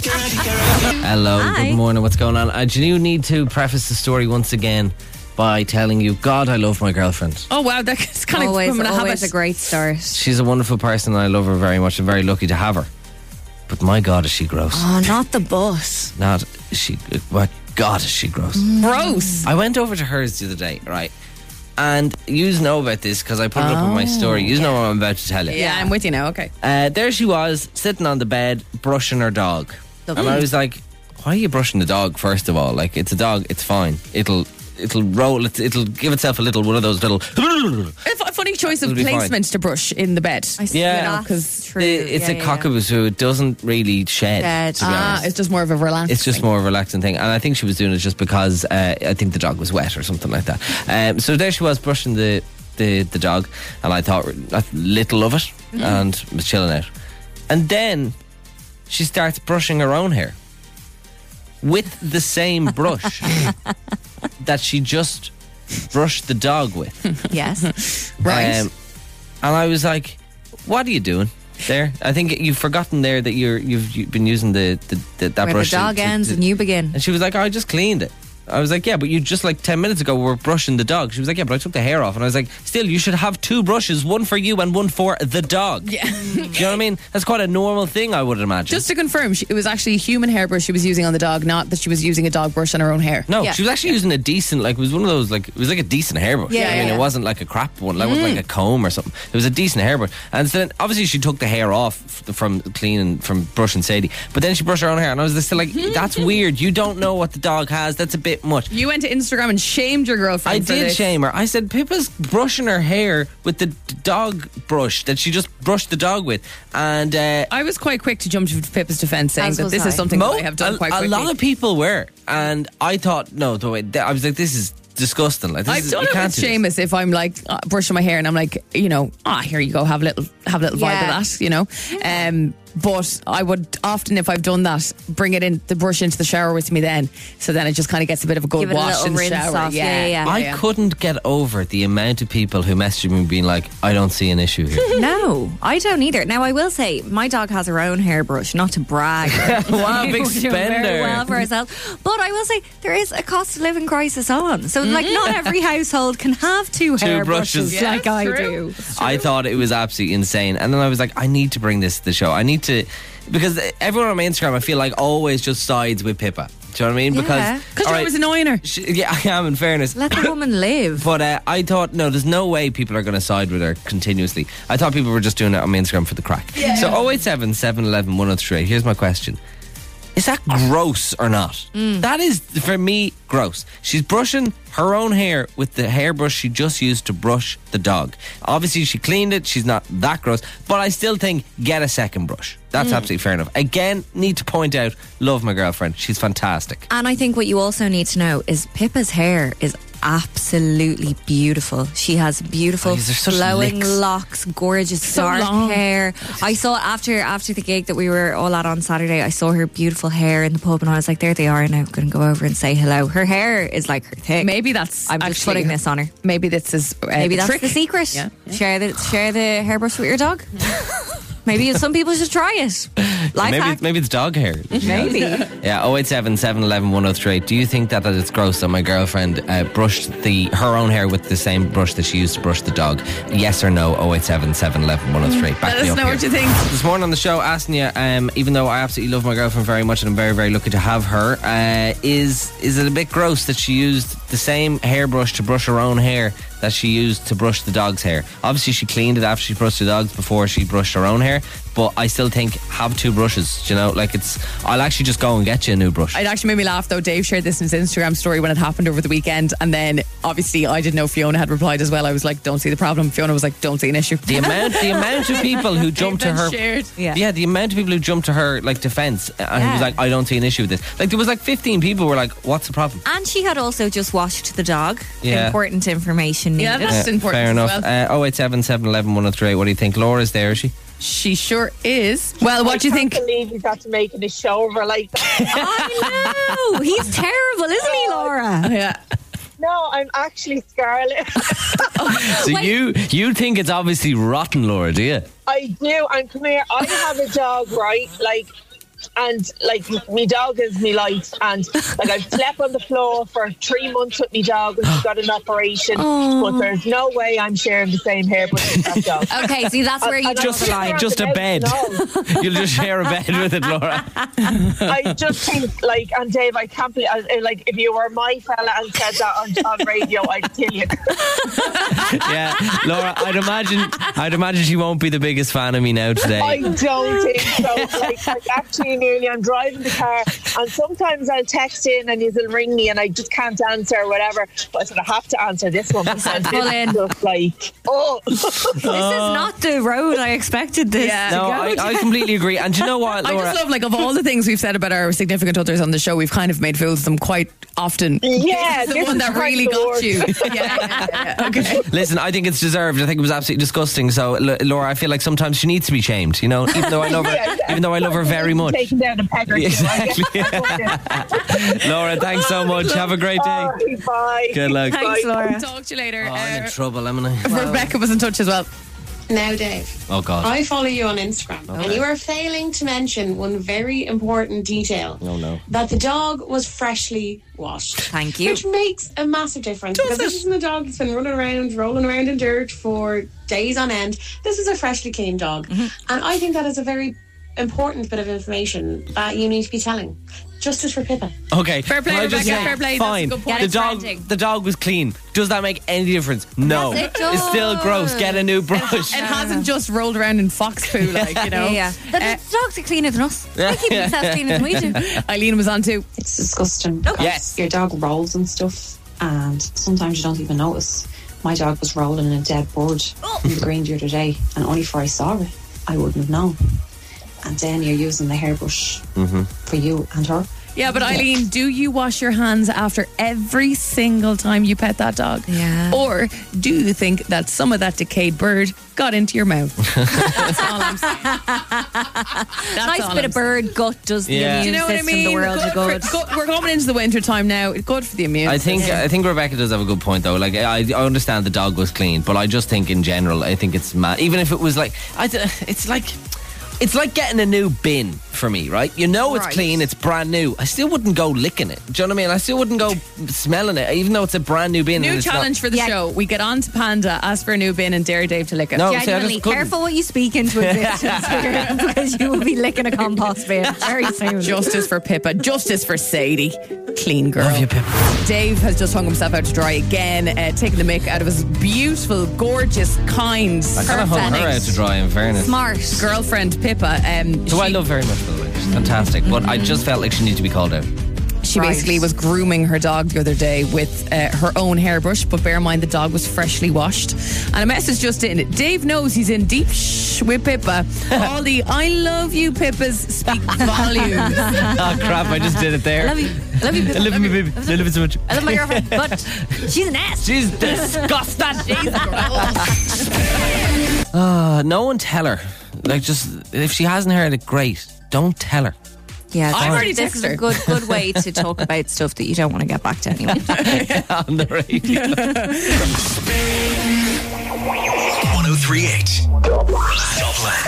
Hello, Hi. good morning. What's going on? I do need to preface the story once again by telling you, God, I love my girlfriend. Oh, wow. That's kind of Always, becoming a always habit. a great start. She's a wonderful person and I love her very much. I'm very lucky to have her. But my God, is she gross. Oh, not the bus. Not is she, my God, is she gross. Gross. I went over to hers the other day, right? And you know about this because I put it up in my story. You know what I'm about to tell you. Yeah, I'm with you now. Okay. Uh, there she was, sitting on the bed, brushing her dog. Lovely. And I was like, why are you brushing the dog, first of all? Like, it's a dog, it's fine. It'll it'll roll, it, it'll give itself a little, one of those little... A f- a funny choice of It'll be fine. placement to brush in the bed. I see Yeah. that. because True. It's Yeah, a yeah, cockaboo, so it doesn't really shed, Shed. to be Ah, honest. it's just more of a relaxed It's just thing. more of a relaxing thing. And I think she was doing it just because uh, I think the dog was wet or something like that. Um, so there she was brushing the, the, the dog, and I thought a little of it Mm-hmm. and was chilling out. And then she starts brushing her own hair with the same brush that she just brushed the dog with. Yes. Right. Um, and I was like, what are you doing there? I think you've forgotten there that you're, you've, you've been using the, the, the that Where brush. the dog to- to- ends to- and you begin. and she was like, oh, I just cleaned it. I was like, yeah, but you just like ten minutes ago were brushing the dog. She was like, yeah, but I took the hair off. And I was like, still, you should have two brushes, one for you and one for the dog. Yeah. Do you know what I mean? That's quite a normal thing, I would imagine. Just to confirm, she, it was actually a human hairbrush she was using on the dog, not that she was using a dog brush on her own hair. No, Yeah. she was actually using a decent, like, it was one of those, like, it was like a decent hairbrush. Yeah, I mean, yeah. it wasn't like a crap one. Like, it wasn't like a comb or something. It was a decent hairbrush. And so then, obviously, she took the hair off f- from cleaning, from brushing Sadie. But then she brushed her own hair. And I was still like, that's weird. You don't know what the dog has. That's a bit much. You went to Instagram and shamed your girlfriend. I for did this. shame her. I said, Pippa's brushing her hair with the d- dog brush that she just brushed the dog with. And uh, I was quite quick to jump to Pippa's defence, saying As that was this I. is something Mo- that I have done a, quite a quickly. lot of people were. And I thought, no, the way, I was like, this is disgusting. Like, this I've is, done you it can't with do this. Seamus if I'm like uh, brushing my hair and I'm like, you know, ah, here you go, have a little, have a little vibe Yeah. of that, you know. Um, but I would often, if I've done that, bring it in the brush into the shower with me then. So then it just kind of gets a bit of a good Give it a wash little in the rinse shower. off. Yeah, yeah, yeah. I yeah. couldn't get over the amount of people who messaged me being like, I don't see an issue here. No, I don't either. Now, I will say, my dog has her own hairbrush, not to brag. Wow, big We're doing very spender. well for ourselves. But I will say, there is a cost of living crisis on. So, like, not every household can have two, Two hairbrushes brushes. Yeah, like I true. do. I thought it was absolutely insane. And then I was like, I need to bring this to the show. I need to, because everyone on my Instagram, I feel like always just sides with Pippa. Do you know what I mean? Yeah. Because Because all you're right, always annoying her. she- yeah, I am, in fairness. Let the woman live. But uh, I thought, no, there's no way people are going to side with her continuously. I thought people were just doing it on my Instagram for the crack. So oh eight seven, seven one one, one oh three. Here's my question. Is that gross or not? Mm. That is, for me, gross. She's brushing her own hair with the hairbrush she just used to brush the dog. Obviously, she cleaned it. She's not that gross. But I still think, get a second brush. That's Mm. absolutely fair enough. Again, need to point out, love my girlfriend. She's fantastic. And I think what you also need to know is Pippa's hair is absolutely beautiful. She has beautiful Oh, these are such flowing licks. locks, gorgeous So dark long. hair. I saw after after the gig that we were all at on Saturday, I saw her beautiful hair in the pub and I was like, there they are, now I'm going to go over and say hello. Her hair is like her thing. Maybe that's I'm just actually- putting this on her. Maybe this is uh, Maybe the that's trick. the secret. Yeah. Share the share the hairbrush with your dog. Maybe some people should try it. Life maybe, hack. maybe it's dog hair. Maybe. Yeah, oh eight seven, seven one one, one oh three. Do you think that, that it's gross that my girlfriend uh, brushed the her own hair with the same brush that she used to brush the dog? Yes or no? oh eight seven, seven one one, one oh three. Back Let me us up know here. what you think. This morning on the show, asking you, um, even though I absolutely love my girlfriend very much and I'm very, very lucky to have her, uh, is is it a bit gross that she used the same hairbrush to brush her own hair that she used to brush the dog's hair? Obviously, she cleaned it after she brushed the dog's before she brushed her own hair, but I still think have two brushes. You know, like it's. I'll actually just go and get you a new brush. It actually made me laugh though. Dave shared this in his Instagram story when it happened over the weekend, and then obviously I didn't know Fiona had replied as well. I was like, "Don't see the problem." Fiona was like, "Don't see an issue." The amount, the amount of people who jumped to then her, shared. Yeah. yeah, the amount of people who jumped to her like defense, and he Yeah. was like, "I don't see an issue with this." Like there was like fifteen people who were like, "What's the problem?" And she had also just washed the dog. Yeah. Important information needed. Yeah, that's important Fair as enough. well. Uh, oh eight seven, seven one one, one oh three. What do you think? Laura's there, is she? She sure is. Well, what do you think? I can't believe you got to making a show of her like that. I know. He's terrible, isn't he, Laura? Yeah. No, I'm actually Scarlett. So you you think it's obviously rotten, Laura, do you? I do, and come here, I have a dog, right? Like, and like, my dog is me life, and like I've slept on the floor for three months with my dog when she got an operation, but there's no way I'm sharing the same hairbrush with that dog. Okay, see, that's where you And draw Just the line. just a bed. No. You'll just share a bed with it, Laura. I just think, like, and Dave, I can't believe, I- like, if you were my fella and said that on, on radio, I'd kill you. Yeah, Laura, I'd imagine I'd imagine she won't be the biggest fan of me now I today. don't think so. Like, like, actually, nearly, I'm driving the car, and sometimes I'll text in and you'll ring me, and I just can't answer or whatever. But I said I have to answer this one because Pull it's in. just like, oh, This is not the road I expected this Yeah. to No, go I, down. I completely agree. And do you know what, I Laura? just love, like, of all the things we've said about our significant others on the show, we've kind of made fools of them quite often. yeah, This is the this one is that kind really of the got worst. you. Yeah, yeah, yeah, yeah. Okay. Listen, I think it's deserved. I think it was absolutely disgusting. So, L- Laura, I feel like sometimes she needs to be shamed. You know, even though I love her, Yeah, yeah. even though I love her very much. Taking down a peg or two. Exactly. I Laura, thanks so much. Have a great day. guess. Bye. Good luck. Thanks, Laura. Talk to you later. Oh, I'm Uh, in trouble, am I? Rebecca was in touch as well. Now, Dave. Oh, God. I follow you on Instagram, Okay. and you are failing to mention one very important detail. Oh, no. That the dog was freshly washed. Thank you. Which makes a massive difference. Because this isn't a dog that's been running around, rolling around in dirt for days on end. This is a freshly clean dog. Mm-hmm. And I think that is a very important bit of information that you need to be telling. Justice for Pippa. Okay. Fair play, Can I just Rebecca, say, fair play, that's a Fine. good point. The Get it dog, trending. the dog was clean. Does that make any difference? No. Yes, it It's still does. gross. Get a new brush. It hasn't just rolled around in fox poo, like, you know. Yeah, yeah. The, the dogs are cleaner than us. They keep themselves cleaner than we do. Eileen was on too. It's disgusting because Yes. your dog rolls and stuff, and sometimes you don't even notice. My dog was rolling in a dead bird in the green the other day, and only before I saw it, I wouldn't have known. And then you're using the hairbrush Mm-hmm. for you and her. Yeah, but Eileen, do you wash your hands after every single time you pet that dog? Yeah. Or do you think that some of that decayed bird got into your mouth? That's all I'm saying. That's Nice all bit I'm of bird gut does the Yeah. immune Do you know what I system mean? the world Good of good. for- good- we're coming into the winter time now. Good for the immune I think system. I think Rebecca does have a good point though. Like I, I understand the dog was clean, but I just think in general, I think it's mad. Even if it was like, I, d- it's like, it's like getting a new bin for me, right? You know it's Right. clean, it's brand new. I still wouldn't go licking it. Do you know what I mean? I still wouldn't go smelling it, even though it's a brand new bin. New and it's challenge not, for the Yeah. show. We get on to Panda, ask for a new bin, and dare Dave to lick it. No, see, I Genuinely, just couldn't. careful what you speak into existence here, because you will be licking a compost bin very soon. Justice for Pippa. Justice for Sadie. Clean girl. Love you, Pip. Dave has just hung himself out to dry again, uh, taking the mick out of his beautiful, gorgeous, kind, I kind of hung her out to dry, in fairness. Smart. girlfriend Pippa. Um, So I she- love very much, by the way. She's fantastic. But I just felt like she needed to be called out. She Right. basically was grooming her dog the other day with uh, her own hairbrush, but bear in mind the dog was freshly washed. And a message just in. Dave knows he's in deep shh with Pippa. All the I love you Pippas speak volumes. Oh, crap. I just did it there. I love you. I love you, Pippa. I love you, baby. I love you so much. I love my girlfriend, but she's an ass. She's disgusting. Uh, no one tell her. Like, just, if she hasn't heard it, great. Don't tell her. Yeah, I've this- already this is texted her. a good good way to talk about stuff that you don't want to get back to anyway. On the radio. one oh three point eight Dublin.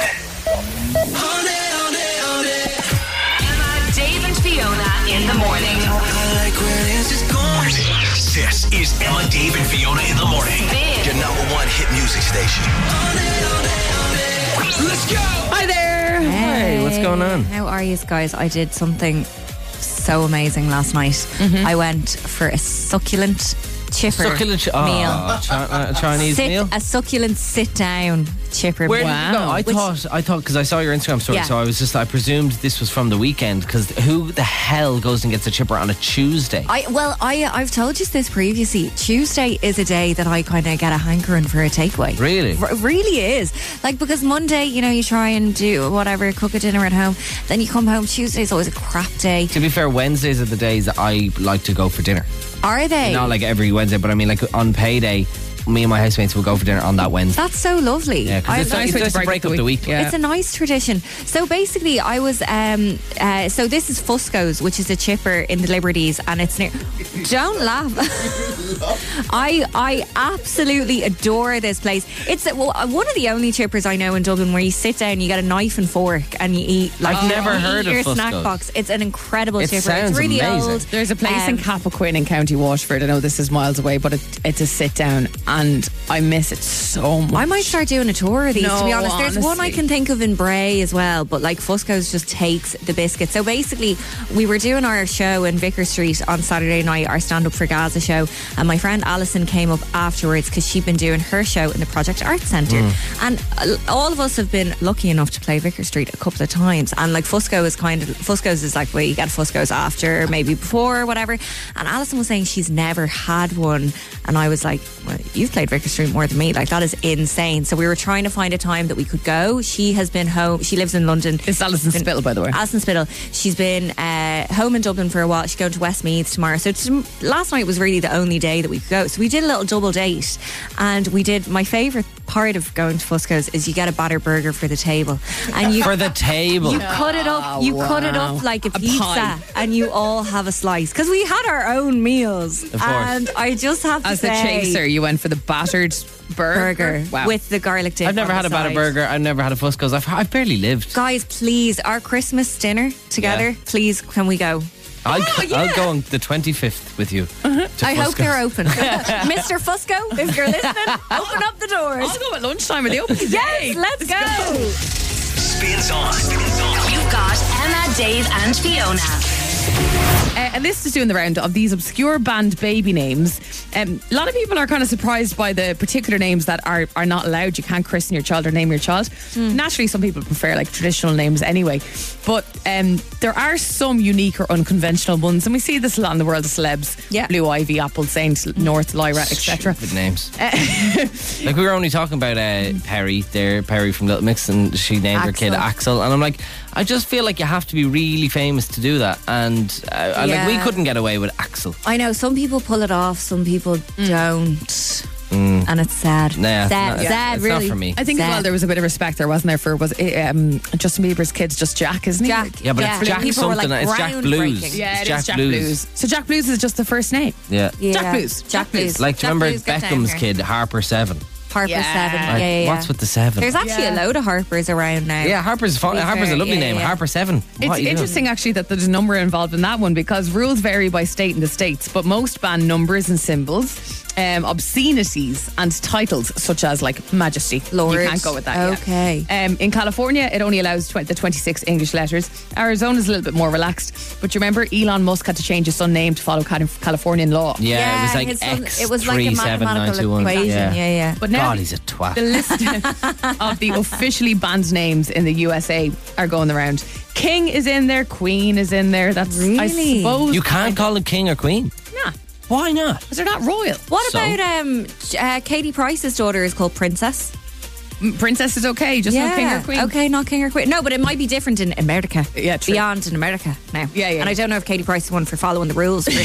Emma, Dave and Fiona in the morning. This is Emma, Dave, and Fiona in the morning. Big. Your number one hit music station. Let's go! Hi there. Hey, what's going on? How are you guys? I did something so amazing last night. I went for a succulent chipper Succulent chi- oh, meal. Chi- uh, Chinese Sit- meal? A succulent sit down chipper Where meal. did you go? I Which- thought, I thought, because I saw your Instagram story, Yeah. so I was just, I presumed this was from the weekend, because who the hell goes and gets a chipper on a Tuesday? I well, I I've told you this previously. Tuesday is a day that I kind of get a hankering for a takeaway. Really? R- really is. Like, because Monday, you know, you try and do whatever, cook a dinner at home. Then you come home. Tuesday's always a crap day. To be fair, Wednesdays are the days that I like to go for dinner. Are they? Not like every Wednesday, but I mean, like on payday, me and my housemates will go for dinner on that Wednesday. That's so lovely. Yeah, because I- it's, it's just to break up the week. It's a nice tradition. So basically, I was. Um, uh, so this is Fusco's, which is a chipper in the Liberties, and it's near. Don't laugh. I I absolutely adore this place. It's uh, well, one of the only chippers I know in Dublin where you sit down, you get a knife and fork, and you eat. Like I've you never eat heard of your snack Fusco's. box. It's an incredible It chipper. sounds It's really amazing. old. There's a place in Um, Cappoquin in County Waterford. I know this is miles away, but it, it's a sit down, and I miss it so much. I might start doing a tour of these, to be No, honest. There's one I honestly. can think of in Bray as well, but like Fusco's just takes the biscuit. So basically, we were doing our show in Vicar Street on Saturday night, our Stand Up for Gaza show, and my friend Alison came up afterwards because she'd been doing her show in the Project Arts Centre. Mm. And uh, all of us have been lucky enough to play Vicar Street a couple of times. And like Fusco is kind of, Fusco's is like where you get Fusco's after, maybe before, whatever. And Alison was saying she's never had one. And I was like, well, you've played Vicar Street more than me. Like, that is insane. So we were trying to find a time that we could go. She has been home. She lives in London. This is Alison Spittle, by the way. Alison Spittle. She's been uh, home in Dublin for a while. She's going to Westmeath tomorrow. So t- last night was really the only day that we could go. So we did a little double date, and we did my favourite part of going to Fusco's is you get a batter burger for the table, and you For the table. You cut it up. You Oh, cut it wow. up like a, A pizza, pie. and you all have a slice. Because we had our own meals, course. and I just have to As the say, chaser, you went for the battered burger. burger Wow. with the garlic dip. I've never on had the a batter side. burger. I've never had a Fusco's. I've, I've barely lived. Guys, please, our Christmas dinner together. Yeah. Please, can we go? I'll, Oh, yeah. I'll go on the twenty-fifth with you. to I hope Fusco's. they're open. Mister Fusco, if you're listening, open up the doors. I'll go at lunchtime or the open Yes, day. let's go. Spins on. Spins on. You've got Emma, Dave, and Fiona. Uh, a list is doing the round of these obscure band baby names. Um, a lot of people are kind of surprised by the particular names that are, are not allowed. You can't christen your child or name your child. Hmm. Naturally, some people prefer like traditional names anyway. But um, there are some unique or unconventional ones, and we see this a lot in the world of celebs. Yeah. Blue Ivy, Apple Saint, North Lyra, et cetera. Stupid names. Like we were only talking about uh, Perry there, Perry from Little Mix, and she named her kid Axel. Axel, and I'm like, I just feel like you have to be really famous to do that, and uh, I like we Yeah. couldn't get away with Axel. I know some people pull it off, some people don't, and it's sad. Nah, sad, it's not- sad, it's not really. for me. I think as Sad. well there was a bit of respect there, wasn't there, for was it, um, Justin Bieber's kid's just Jack, isn't he? Jack. Yeah, but Yeah. it's Jack People were, something. like, it's Jack Blues. groundbreaking. Yeah, it it's is Jack Blues. So Jack Blues is just the first name. Yeah. Yeah. Jack Blues. Jack Blues. Like, do you Jack remember Blues, get down Beckham's here. kid, Harper Seven? Harper Yeah. Seven. Like, Yeah, yeah, yeah. what's with the seven? There's actually Yeah. a load of Harpers around now. yeah, Harper's fun. To be Harper's fair, a lovely yeah, name. yeah. Harper Seven. What It's are you doing? interesting actually that there's a number involved in that one, because rules vary by state in the States, but most ban numbers and symbols, um, obscenities and titles such as like Majesty. Lord. You can't go with that. yeah. Okay. Um, in California, it only allows tw- the twenty-six English letters. Arizona's a little bit more relaxed, but you remember Elon Musk had to change his son's name to follow Cali- Californian law. Yeah, it was like his son- X it was like a three seven nine mathematical two one. equation. Yeah. Yeah, yeah. But now God, he's a twat. the list of the officially banned names in the U S A are going the round. King is in there, Queen is in there. That's I Really? suppose You can't call him king or queen. Nah, Why not? because they're not royal. What So? about um, uh, Katie Price's daughter is called Princess? M- Princess is okay, just not king or queen. Okay, not king or queen. No, but it might be different in America. Yeah, true. Beyond in America now. Yeah, yeah. And I don't know if Katie Price is one for following the rules per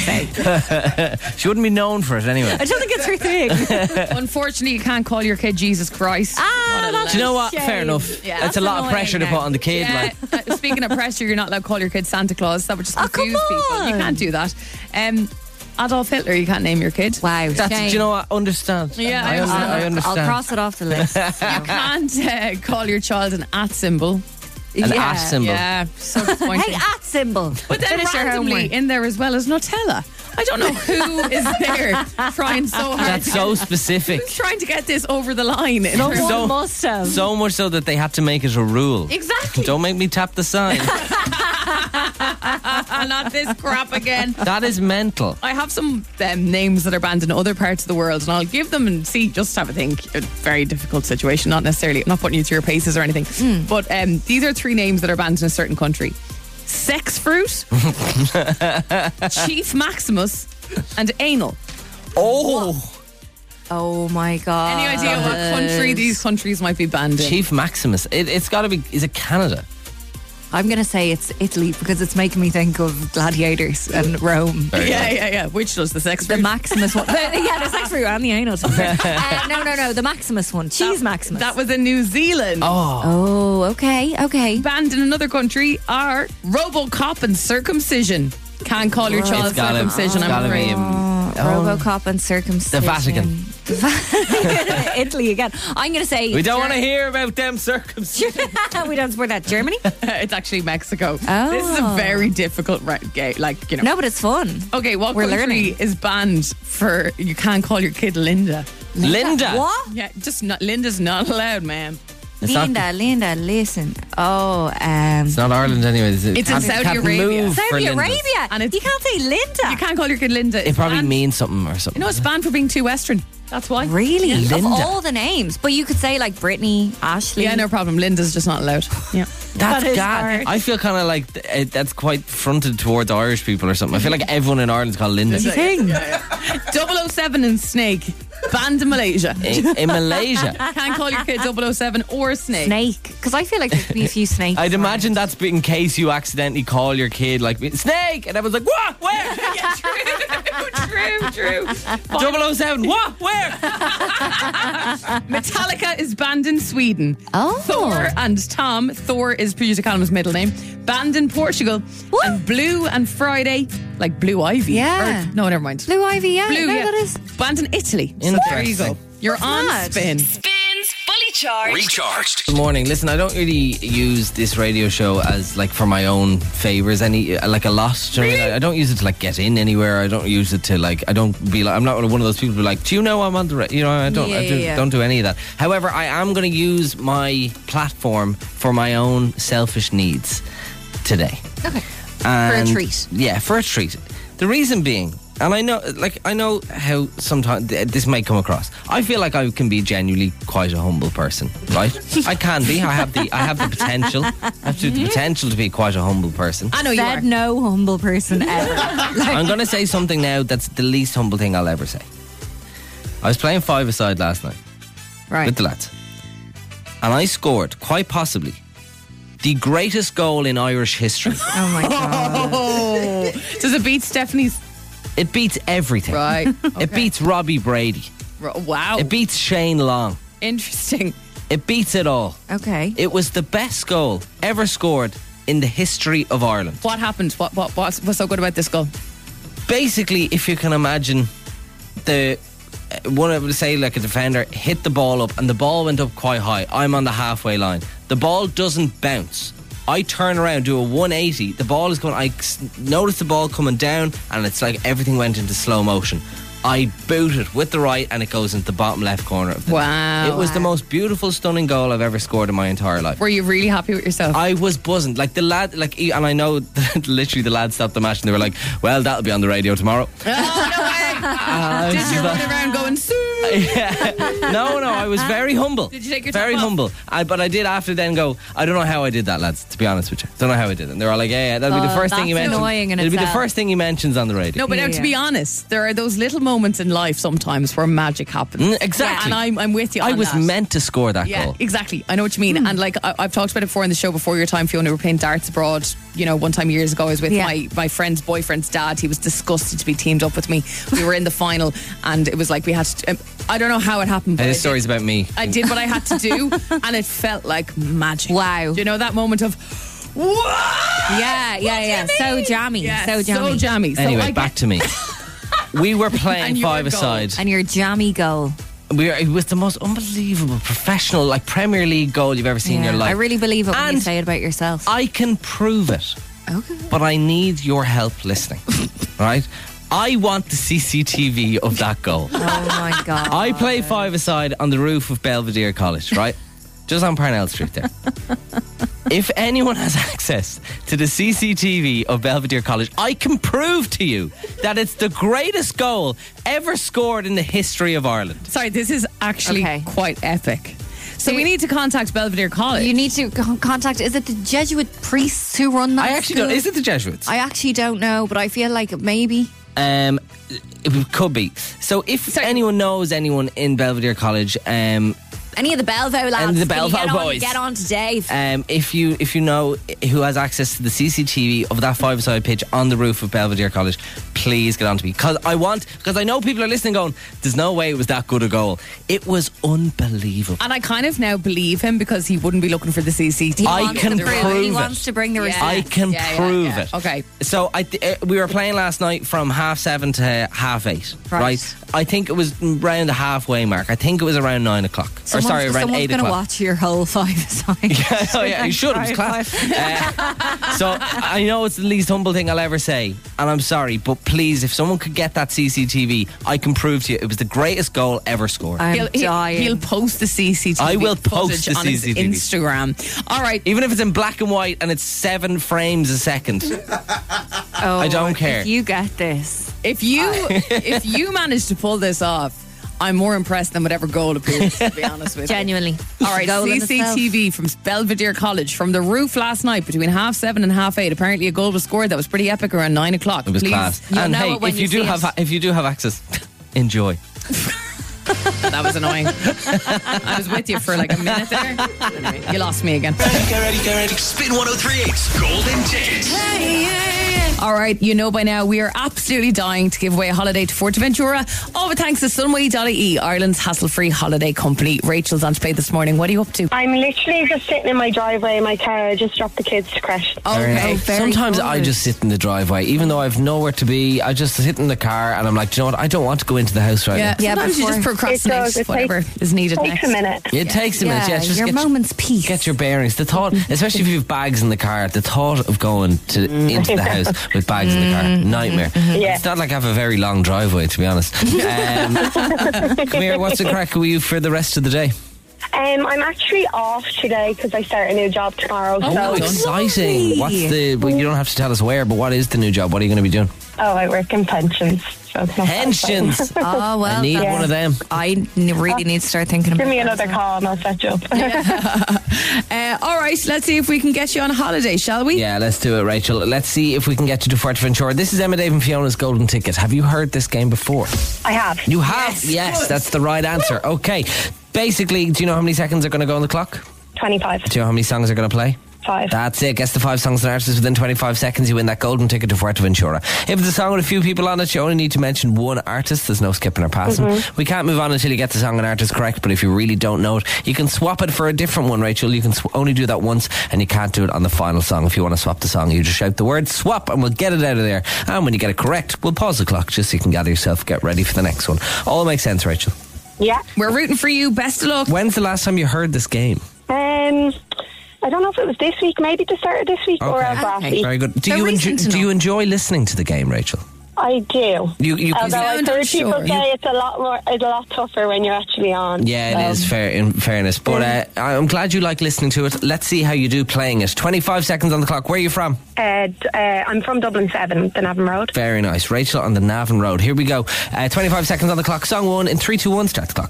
se. She wouldn't be known for it anyway. I don't think it's her thing. Unfortunately, you can't call your kid Jesus Christ. Ah, What a that's Do you know what? Shame. Fair enough. Yeah. That's a That's lot of annoying pressure to now. put on the kid. Yeah, Like, uh, speaking of pressure, you're not allowed to call your kid Santa Claus. That would just Oh, confuse come people. You on. can't do that. Um, Adolf Hitler, you can't name your kid. Wow. that's, do shame. you know what? Understand. Yeah, I, I under, understand. I understand. I'll cross it off the list. You can't uh, call your child an at symbol. An Yeah. at symbol. Yeah, so disappointing. Hey, at symbol. But then Finish your randomly homework. in there as well as Nutella. I don't know who is there trying so hard. That's to so get, specific. who's trying to get this over the line. in Someone terms- So- must have. So much so that they had to make it a rule. Exactly. Don't make me tap the sign. Not this crap again. That is mental. I have some um, names that are banned in other parts of the world, and I'll give them and see. Just have a think. A very difficult situation. Not necessarily. I'm not putting you through your paces or anything. But um, these are three names that are banned in a certain country: Sex Fruit, Chief Maximus, and Anal. Oh, Oh my god. Any idea what country these countries might be banned in? Chief Maximus. It, it's got to be. Is it Canada? I'm going to say it's Italy because it's making me think of gladiators and Rome. Very Yeah, good. yeah, yeah. Which does the Sex The Fruit? Maximus one. The- yeah, the sex fruit and the anal. uh, no, no, no. The Maximus one. Cheese Maximus. That was in New Zealand. Oh, Oh, okay, okay. Banned in another country are RoboCop and circumcision. Can't call your child it's gotta, circumcision. it's I'm gotta afraid. be. Um, RoboCop and circumcision. The Vatican. Italy again. I'm going to say. we don't want to Ger- hear about them circumcision. we don't support that. Germany? It's actually Mexico. Oh. This is a very difficult right, gay, like you know. No, but it's fun. Okay, what We're country learning. is banned for you can't call your kid Linda? Linda. What? Yeah, just not Linda's not allowed, ma'am. It's not- Linda, Linda, listen. Oh, um. It's not Ireland anyway. It's, It's in can't- Saudi can't Arabia. move for Saudi Lindas. Arabia. And it's- you can't say Linda. You can't call your kid Linda. It probably banned. means something or something. You know, it's banned for being too Western. That's why. Really? Of Linda. all the names. But you could say like Brittany, Ashley. Yeah, no problem. Linda's just not allowed. Yeah. That's That is God. hard. I feel kind of like th- uh, that's quite fronted towards Irish people or something. I feel like everyone in Ireland's called Linda. Thing. double oh seven and Snake. Banned in Malaysia. In, in Malaysia. Can't call your kid double oh seven or Snake. Snake. Because I feel like there'd be a few snakes. I'd around. imagine that's in case you accidentally call your kid like Snake, and everyone's like, what? Where? Yeah, true, true, True. double oh seven. What? Where? Metallica is banned in Sweden. Oh. Thor and Tom. Thor is Peter Callum's middle name. Banned in Portugal. What? And Blue and Friday, like Blue Ivy. Yeah. Or- no, never mind. Blue Ivy, yeah. Blue, I know yeah. that is. Banned in Italy. So there you go. You're on mad. spin. Spins Fully Charged. Recharged. Good morning. Listen, I don't really use this radio show as like for my own favours any like a lot. Do you know what I mean? I don't use it to like get in anywhere. I don't use it to like I don't be like I'm not one of those people who are like, do you know I'm on the radio? You know, I don't Yeah, I do, yeah, yeah. don't do any of that. However, I am going to use my platform for my own selfish needs today. Okay. And, For a treat. Yeah, for a treat. The reason being, and I know, like, I know how sometimes th- this might come across. I feel like I can be genuinely quite a humble person, right? I can be. I have the, I have the potential. I have the potential to be quite a humble person. I know you Said are. no humble person ever. I'm going to say something now that's the least humble thing I'll ever say. I was playing five-a-side last night Right. with the lads, and I scored quite possibly the greatest goal in Irish history. Oh my God. Oh. Does it beat Stephanie's? It beats everything. Right. It beats Robbie Brady. Wow. It beats Shane Long. Interesting. It beats it all. Okay. It was the best goal ever scored in the history of Ireland. What happened? What, what, what's, what's so good about this goal? Basically, if you can imagine, the uh, one I would say like a defender hit the ball up and the ball went up quite high. I'm on the halfway line. The ball doesn't bounce. I turn around, do a one eighty. The ball is going. I s- notice the ball coming down, and it's like everything went into slow motion. I boot it with the right, and it goes into the bottom left corner of the net. Wow. It was the most beautiful, stunning goal I've ever scored in my entire life. Were you really happy with yourself? I was buzzing. Like the lad, like, and I know that literally the lads stopped the match and they were like, well, that'll be on the radio tomorrow. Oh, no way. Uh, Did it's you not- run around going, Sue? Yeah. No, no, I was very humble. Did you take your Very top off? humble. I, but I did after then go, I don't know how I did that, lads, to be honest with you. Don't know how I did it. And they were all like, yeah, yeah, that'll be the Oh, first thing that's you mention. annoying in It'll be the itself. first thing he mentions on the radio. No, but Yeah, now, to yeah. be honest, there are those little moments in life sometimes where magic happens. Mm, exactly. And I'm, I'm with you I on was that. meant to score that Yeah, goal. exactly. I know what you mean. And like I, I've talked about it before in the show before your time, Fiona. We were playing darts abroad. You know, one time years ago, I was with Yeah. my my friend's boyfriend's dad. He was disgusted to be teamed up with me. We were in the final, and it was like we had. To, um, I don't know how it happened. But And I this story's did, about me. I did what I had to do, and it felt like magic. Wow. Do you know that moment of? What? Yeah, yeah, yeah. So jammy. Yeah, so jammy. So jammy. So Anyway, I back get- to me. We were playing And your five goal. aside. And your jammy goal. We were, it was the most unbelievable professional, like Premier League goal you've ever seen in Yeah, your life. I really believe it when you And say it about yourself. I can prove it. Okay. But I need your help listening. Right? I want the C C T V of that goal. Oh my God. I play five aside on the roof of Belvedere College, right? Just on Parnell Street there. If anyone has access to the C C T V of Belvedere College, I can prove to you that it's the greatest goal ever scored in the history of Ireland. Sorry, this is actually Okay. quite epic. So So we you- need to contact Belvedere College. You need to con- contact. Is it the Jesuit priests who run that? I actually school? don't. Is it the Jesuits? I actually don't know, but I feel like maybe. Um, it could be. So if anyone knows anyone in Belvedere College, um, Any of the Belvo lads. And the can you Belvo get on- boys. Get on to Dave. Um, if you if you know who has access to the C C T V of that five-a-side pitch on the roof of Belvedere College, please get on to me, because I want because I know people are listening going, there's no way it was that good a goal. It was unbelievable. And I kind of now believe him because he wouldn't be looking for the C C T V. I wants can to prove it. prove He it. wants to bring the receipts. I can Yeah, yeah, prove yeah. it. Okay. So I th- uh, we were playing last night from half seven to half eight. Right. Right. I think it was around the halfway mark. I think it was around nine o'clock. Someone's, or sorry, around someone's eight gonna o'clock. watch your whole five aside. oh yeah, you should. It was class. Uh, so I know it's the least humble thing I'll ever say, and I'm sorry, but please, if someone could get that C C T V, I can prove to you it was the greatest goal ever scored. I'm He'll, he'll, dying. he'll post the C C T V I will post footage the on his C C T V. Instagram. All right. Even if it's in black and white and it's seven frames a second. Oh, I don't care. If you get this, If you if you manage to pull this off, I'm more impressed than whatever goal appears, to be honest with you. genuinely. All right, Goal in C C T V from Belvedere College from the roof last night between half seven and half eight. Apparently, a goal was scored that was pretty epic around nine o'clock. It was Please. class. You'll And know hey, it when if you you do see have it. if you do have access, enjoy. that was annoying. I was with you for like a minute there. Anyway, you lost me again. Ready, get ready, get ready. Spin one oh three point eight's Golden Ticket. All right, you know by now we are absolutely dying to give away a holiday to Fuerteventura. All but thanks to Sunway.ie, Ireland's hassle-free holiday company. Rachel's on to play this morning. What are you up to? I'm literally just sitting in my driveway in my car. I just dropped the kids to crash. Okay, Sometimes I just sit in the driveway, even though I've nowhere to be. I just sit in the car and I'm like, do you know what? I don't want to go into the house right Yeah, now. yeah, sometimes you just procrastinate It does, it whatever takes- is needed takes next. a minute. It takes a minute, yeah. Just your get moment's peace. Get your bearings. The thought, especially if you have bags in the car, the thought of going to into the house with bags in the car, nightmare. Yeah. It's not like I have a very long driveway, to be honest. Um, come here, what's the crack with you for the rest of the day? Um, I'm actually off today because I start a new job tomorrow. Oh, so exciting! What's the? Well, you don't have to tell us where, but what is the new job? What are you going to be doing? Oh, I work in pensions. So it's not Pensions. that exciting. Oh, well, I need that's- one of them. I n- really need to start thinking about Give me that. another call and I'll set you up. Uh, all right, let's see if we can get you on a holiday, shall we? Yeah, let's do it, Rachel. Let's see if we can get you to Fuerteventura. This is Emma, Dave and Fiona's Golden Ticket. Have you heard this game before? I have. You have? Yes, yes that's the right answer. Okay. Basically, do you know how many seconds are going to go on the clock? twenty-five. Do you know how many songs are going to play? Five. That's it. Guess the five songs and artists within twenty-five seconds. You win that golden ticket to Fuerteventura. If it's a song with a few people on it, you only need to mention one artist. There's no skipping or passing. Mm-hmm. We can't move on until you get the song and artist correct, but if you really don't know it, you can swap it for a different one, Rachel. You can sw- only do that once, and you can't do it on the final song. If you want to swap the song, you just shout the word swap and we'll get it out of there. And when you get it correct, we'll pause the clock just so you can gather yourself, get ready for the next one. All makes sense, Rachel. Yeah. We're rooting for you. Best of luck. When's the last time you heard this game? Um, I don't know if it was this week, maybe the start of this week or uh, last week. Very good. Do So you recent enjoy, to do know. you enjoy listening to the game, Rachel? I do. You, you, Although I've sound heard people unsure. say it's a lot more, it's a lot tougher when you're actually on. Yeah, it so. is fair. In fairness, but uh, I'm glad you like listening to it. Let's see how you do playing it. twenty-five seconds on the clock. Where are you from? Uh, d- uh, I'm from Dublin seven, the Navan Road. Very nice, Rachel on the Navan Road. Here we go. Uh, twenty-five seconds on the clock. Song one in three, two, one. Start the clock.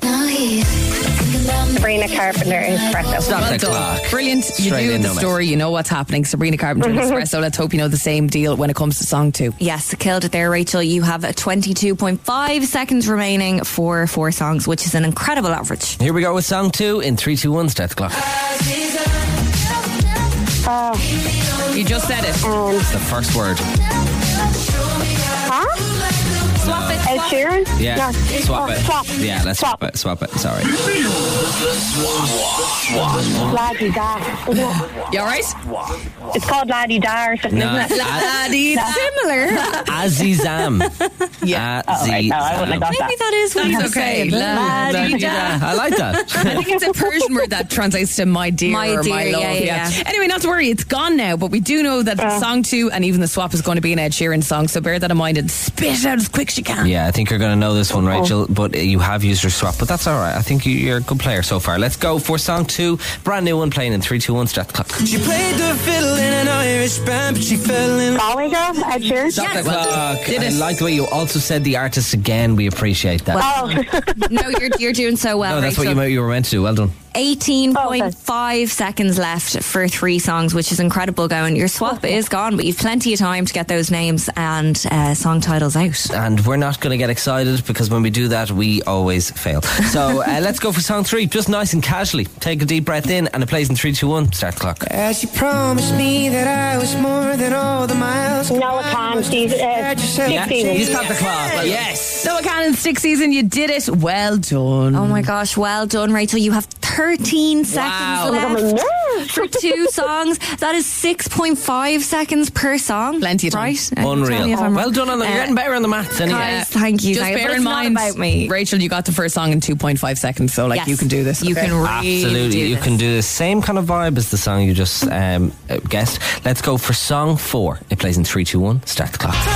Sabrina Carpenter, Espresso. Stop Well the done. clock. Brilliant. You Straight knew in, the no mess. story. You know what's happening. Sabrina Carpenter and Espresso. Let's hope you know the same deal when it comes to song two. Yes, killed it there, Rachel. You have twenty-two point five seconds remaining for four songs, which is an incredible average. Here we go with song two in three, two, one. Start the clock. You just said it. It's the first word. Huh? Swap it. Ed Sheeran? Yeah, No. swap Oh, it. Swap. Yeah, let's swap it. Swap it. Sorry. Laddie Da. Isn't it? You all right? It's called Laddie Da or something, No. isn't it? Laddie. Similar. Azizam. Yeah. Oh, right, no, I wouldn't have got Maybe that. that is what That's you okay. say. La-di-da. I like that. I think it's a Persian word that translates to my dear My or my dear, love. yeah, yeah, yeah. Anyway, not to worry, it's gone now, but we do know that song two and even the swap is going to be an Ed Sheeran song, so bear that in mind and spit it out as quick as you can. Yeah, I think you're going to know this one, Rachel, but uh, you have used your swap, but that's all right. I think you, you're a good player so far. Let's go for song two, brand new one playing in three, two, one. Start the clock. She played the fiddle in an Irish band, but she fell in. Galway Girl, Ed Sheeran. Stop Yes. the clock. Did I it. like the way you also said the artist again. We appreciate that. Oh, No, you're you're doing so well, no, that's Rachel. what you, you were meant to do. Well done. eighteen point five seconds left for three songs, which is incredible going. Your swap is gone, but you've plenty of time to get those names and uh, song titles out. And we're not going to get excited because when we do that, we always fail. So uh, let's go for song three, just nice and casually. Take a deep breath in, and it plays in three, two, one. Start the clock. As she promised me that I was more than all the miles. no, I can't. Steve, uh, Stick Yeah, Season. you stopped the clock. Well, yes. So, Cannon Stick Season, you did it. Well done. Oh my gosh, well done, Rachel. You have thirteen seconds left for two songs. That is six point five seconds per song. Plenty of time. Right? Uh, tell me Unreal. if I'm Well wrong. done on that. You're Uh, getting better on the maths anyway. guys, thank you. Just thank you. bear But in it's not mind, about me. Rachel, you got the first song in two point five seconds, so like Yes. you can do this. You okay? can really Absolutely, do you this. can do the same kind of vibe as the song you just um, uh, guessed. Let's go for song four. It plays in three, two, one. Start the clock.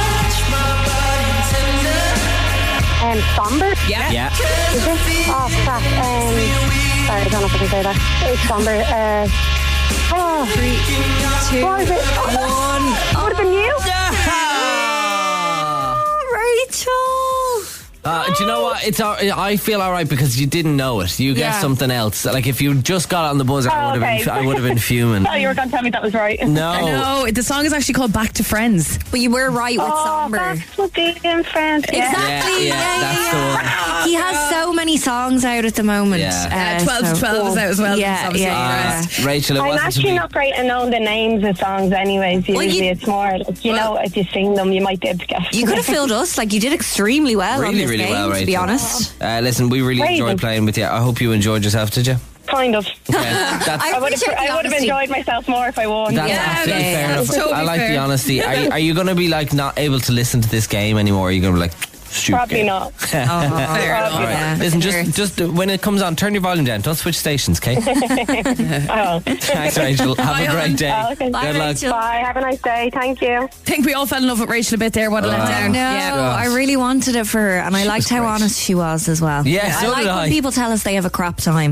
Um, Somber? Yeah. Yeah. Is it? Oh, crap. Um, sorry, I don't know if I can say that. It's Somber. Uh, oh, Three, two, what is it? one. Would have been you? Rachel. Uh, do you know what? It's all, I feel all right because you didn't know it. You guessed Yeah. something else. Like if you just got it on the buzzer, I Oh, would have okay. been. I would have been fuming. Oh, you were going to tell me that was right. No. No, the song is actually called Back to Friends. But you were right with Oh, Somber. back to being friends. Yeah. Exactly. Yeah, yeah, that's the one. He has so many songs out at the moment. Yeah. Uh, twelve to twelve is out as well. Yeah, Obviously, yeah, the Uh, Rachel, it I'm wasn't to actually be. not great at knowing the names of songs anyways. Well, Usually you- it's more like, you know, if you sing them, you might be able to guess. You could have filled us. Like, you did extremely well on Really, this really game, well, to be Rachel. honest. Uh, listen, we really Amazing. enjoyed playing with you. I hope you enjoyed yourself. Did you? Kind of. Yeah, that's, I would have appreciate the I would have honesty. enjoyed myself more if I won. That's Yeah, absolutely okay, fair that's enough. totally I like fair. the honesty. Are, you- are you going to be like not able to listen to this game anymore? Are you going to be like stupid? Probably game? not. Fair All enough. right. Yeah. Listen, just just uh, when it comes on, turn your volume down. Don't switch stations, okay? Oh. Thanks, Rachel. Have Bye, a great hon. day. Oh, okay. Bye, Good luck. Rachel. Bye. Have a nice day. Thank you. I think we all fell in love with Rachel a bit there. What a Uh, letdown. No, Yeah. I really wanted it for her, and I liked how great. honest she was as well. Yeah, I so like did when I. people tell us they have a crap time.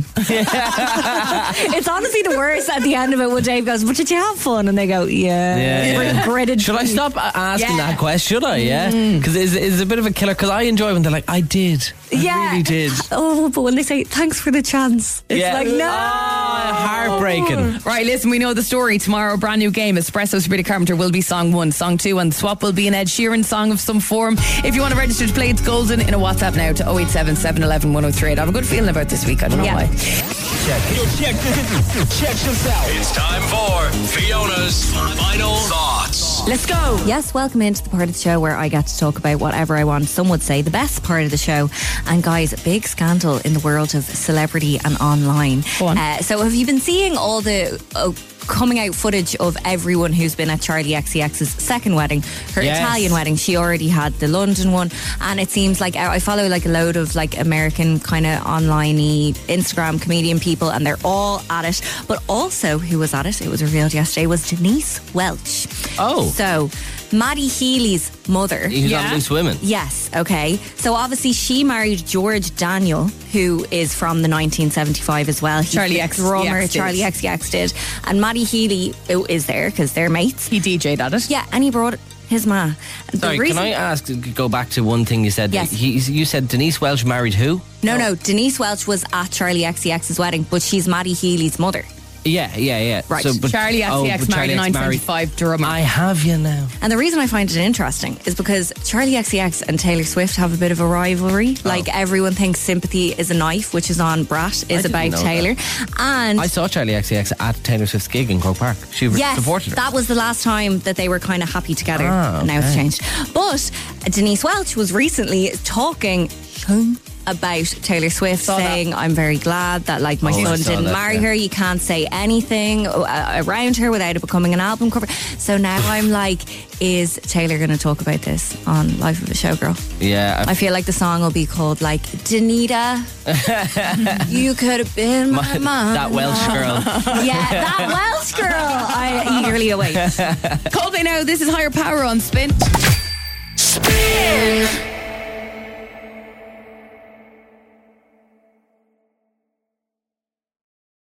It's honestly the worst at the end of it when Dave goes, "But did you have fun?" And they go, "Yeah." Yeah, yeah. Regretted. Should I stop a- asking Yeah. that question? Should I? Yeah, because it's, it's a bit of a killer. Because I enjoy when they're like, "I did, I Yeah. really did." Oh, but when they say thanks for the chance, it's yeah, like no. Ah, heartbreaking. Right, listen, we know the story. Tomorrow, brand new game. Espresso Sabrina Carpenter will be song one. Song two and the swap will be an Ed Sheeran song of some form. If you want to register to play, it's golden in a WhatsApp now to oh eight seven, seven one one, one oh three eight. I have a good feeling about this week. I don't know Yeah. why. Check it. Check this, check this out. It's time for Fiona's final thoughts. Let's go. Yes, welcome into the part of the show where I get to talk about whatever I want. Some would say the best part of the show. And guys, big scandal in the world of celebrity and online. Go on. Uh, so have you been seeing all the uh, coming out footage of everyone who's been at Charlie X C X's second wedding, her Yes. Italian wedding? She already had the London one, and it seems like I follow like a load of like American kind of online-y Instagram comedian people, and they're all at it. But also, who was at it? It was revealed yesterday was Denise Welch. Oh. So, Maddie Healy's mother. He's on Loose Women. Yes, okay. So obviously she married George Daniel, who is from the nineteen seventy-five as well. He's Charlie the X- drummer, X did. Charlie X C X did. And Maddie Healy oh, is there because they're mates. He D J'd at it. Yeah, and he brought his ma. The Sorry, reason- can I ask? Go back to one thing you said. Yes. He, you said Denise Welch married who? No, no, Denise Welch was at Charlie X C X's wedding, but she's Maddie Healy's mother. Yeah, yeah, yeah. Right. but- Charlie X C X but married Charlie a X nineteen seventy-five drummer. I have you now. And the reason I find it interesting is because Charlie X C X and Taylor Swift have a bit of a rivalry. Like everyone thinks Sympathy is a Knife, which is on Brat, is didn't about know Taylor. And I saw Charlie X C X at Taylor Swift's gig in Croke Park. She yes, supported her. that was the last time that they were kind of happy together. Ah, Now it's okay. changed. But Denise Welch was recently talking about Taylor Swift, Saw that. saying, I'm very glad that like my Oh, I son saw didn't that, marry yeah. her. You can't say anything uh, around her without it becoming an album cover. So now I'm like, is Taylor going to talk about this on Life of a Showgirl? Yeah. I feel like the song will be called like Danita. You could have been my, My- mom. that Welsh girl. Yeah, that Welsh girl. I eagerly await. Coldplay now. This is Higher Power on Spin. Spin.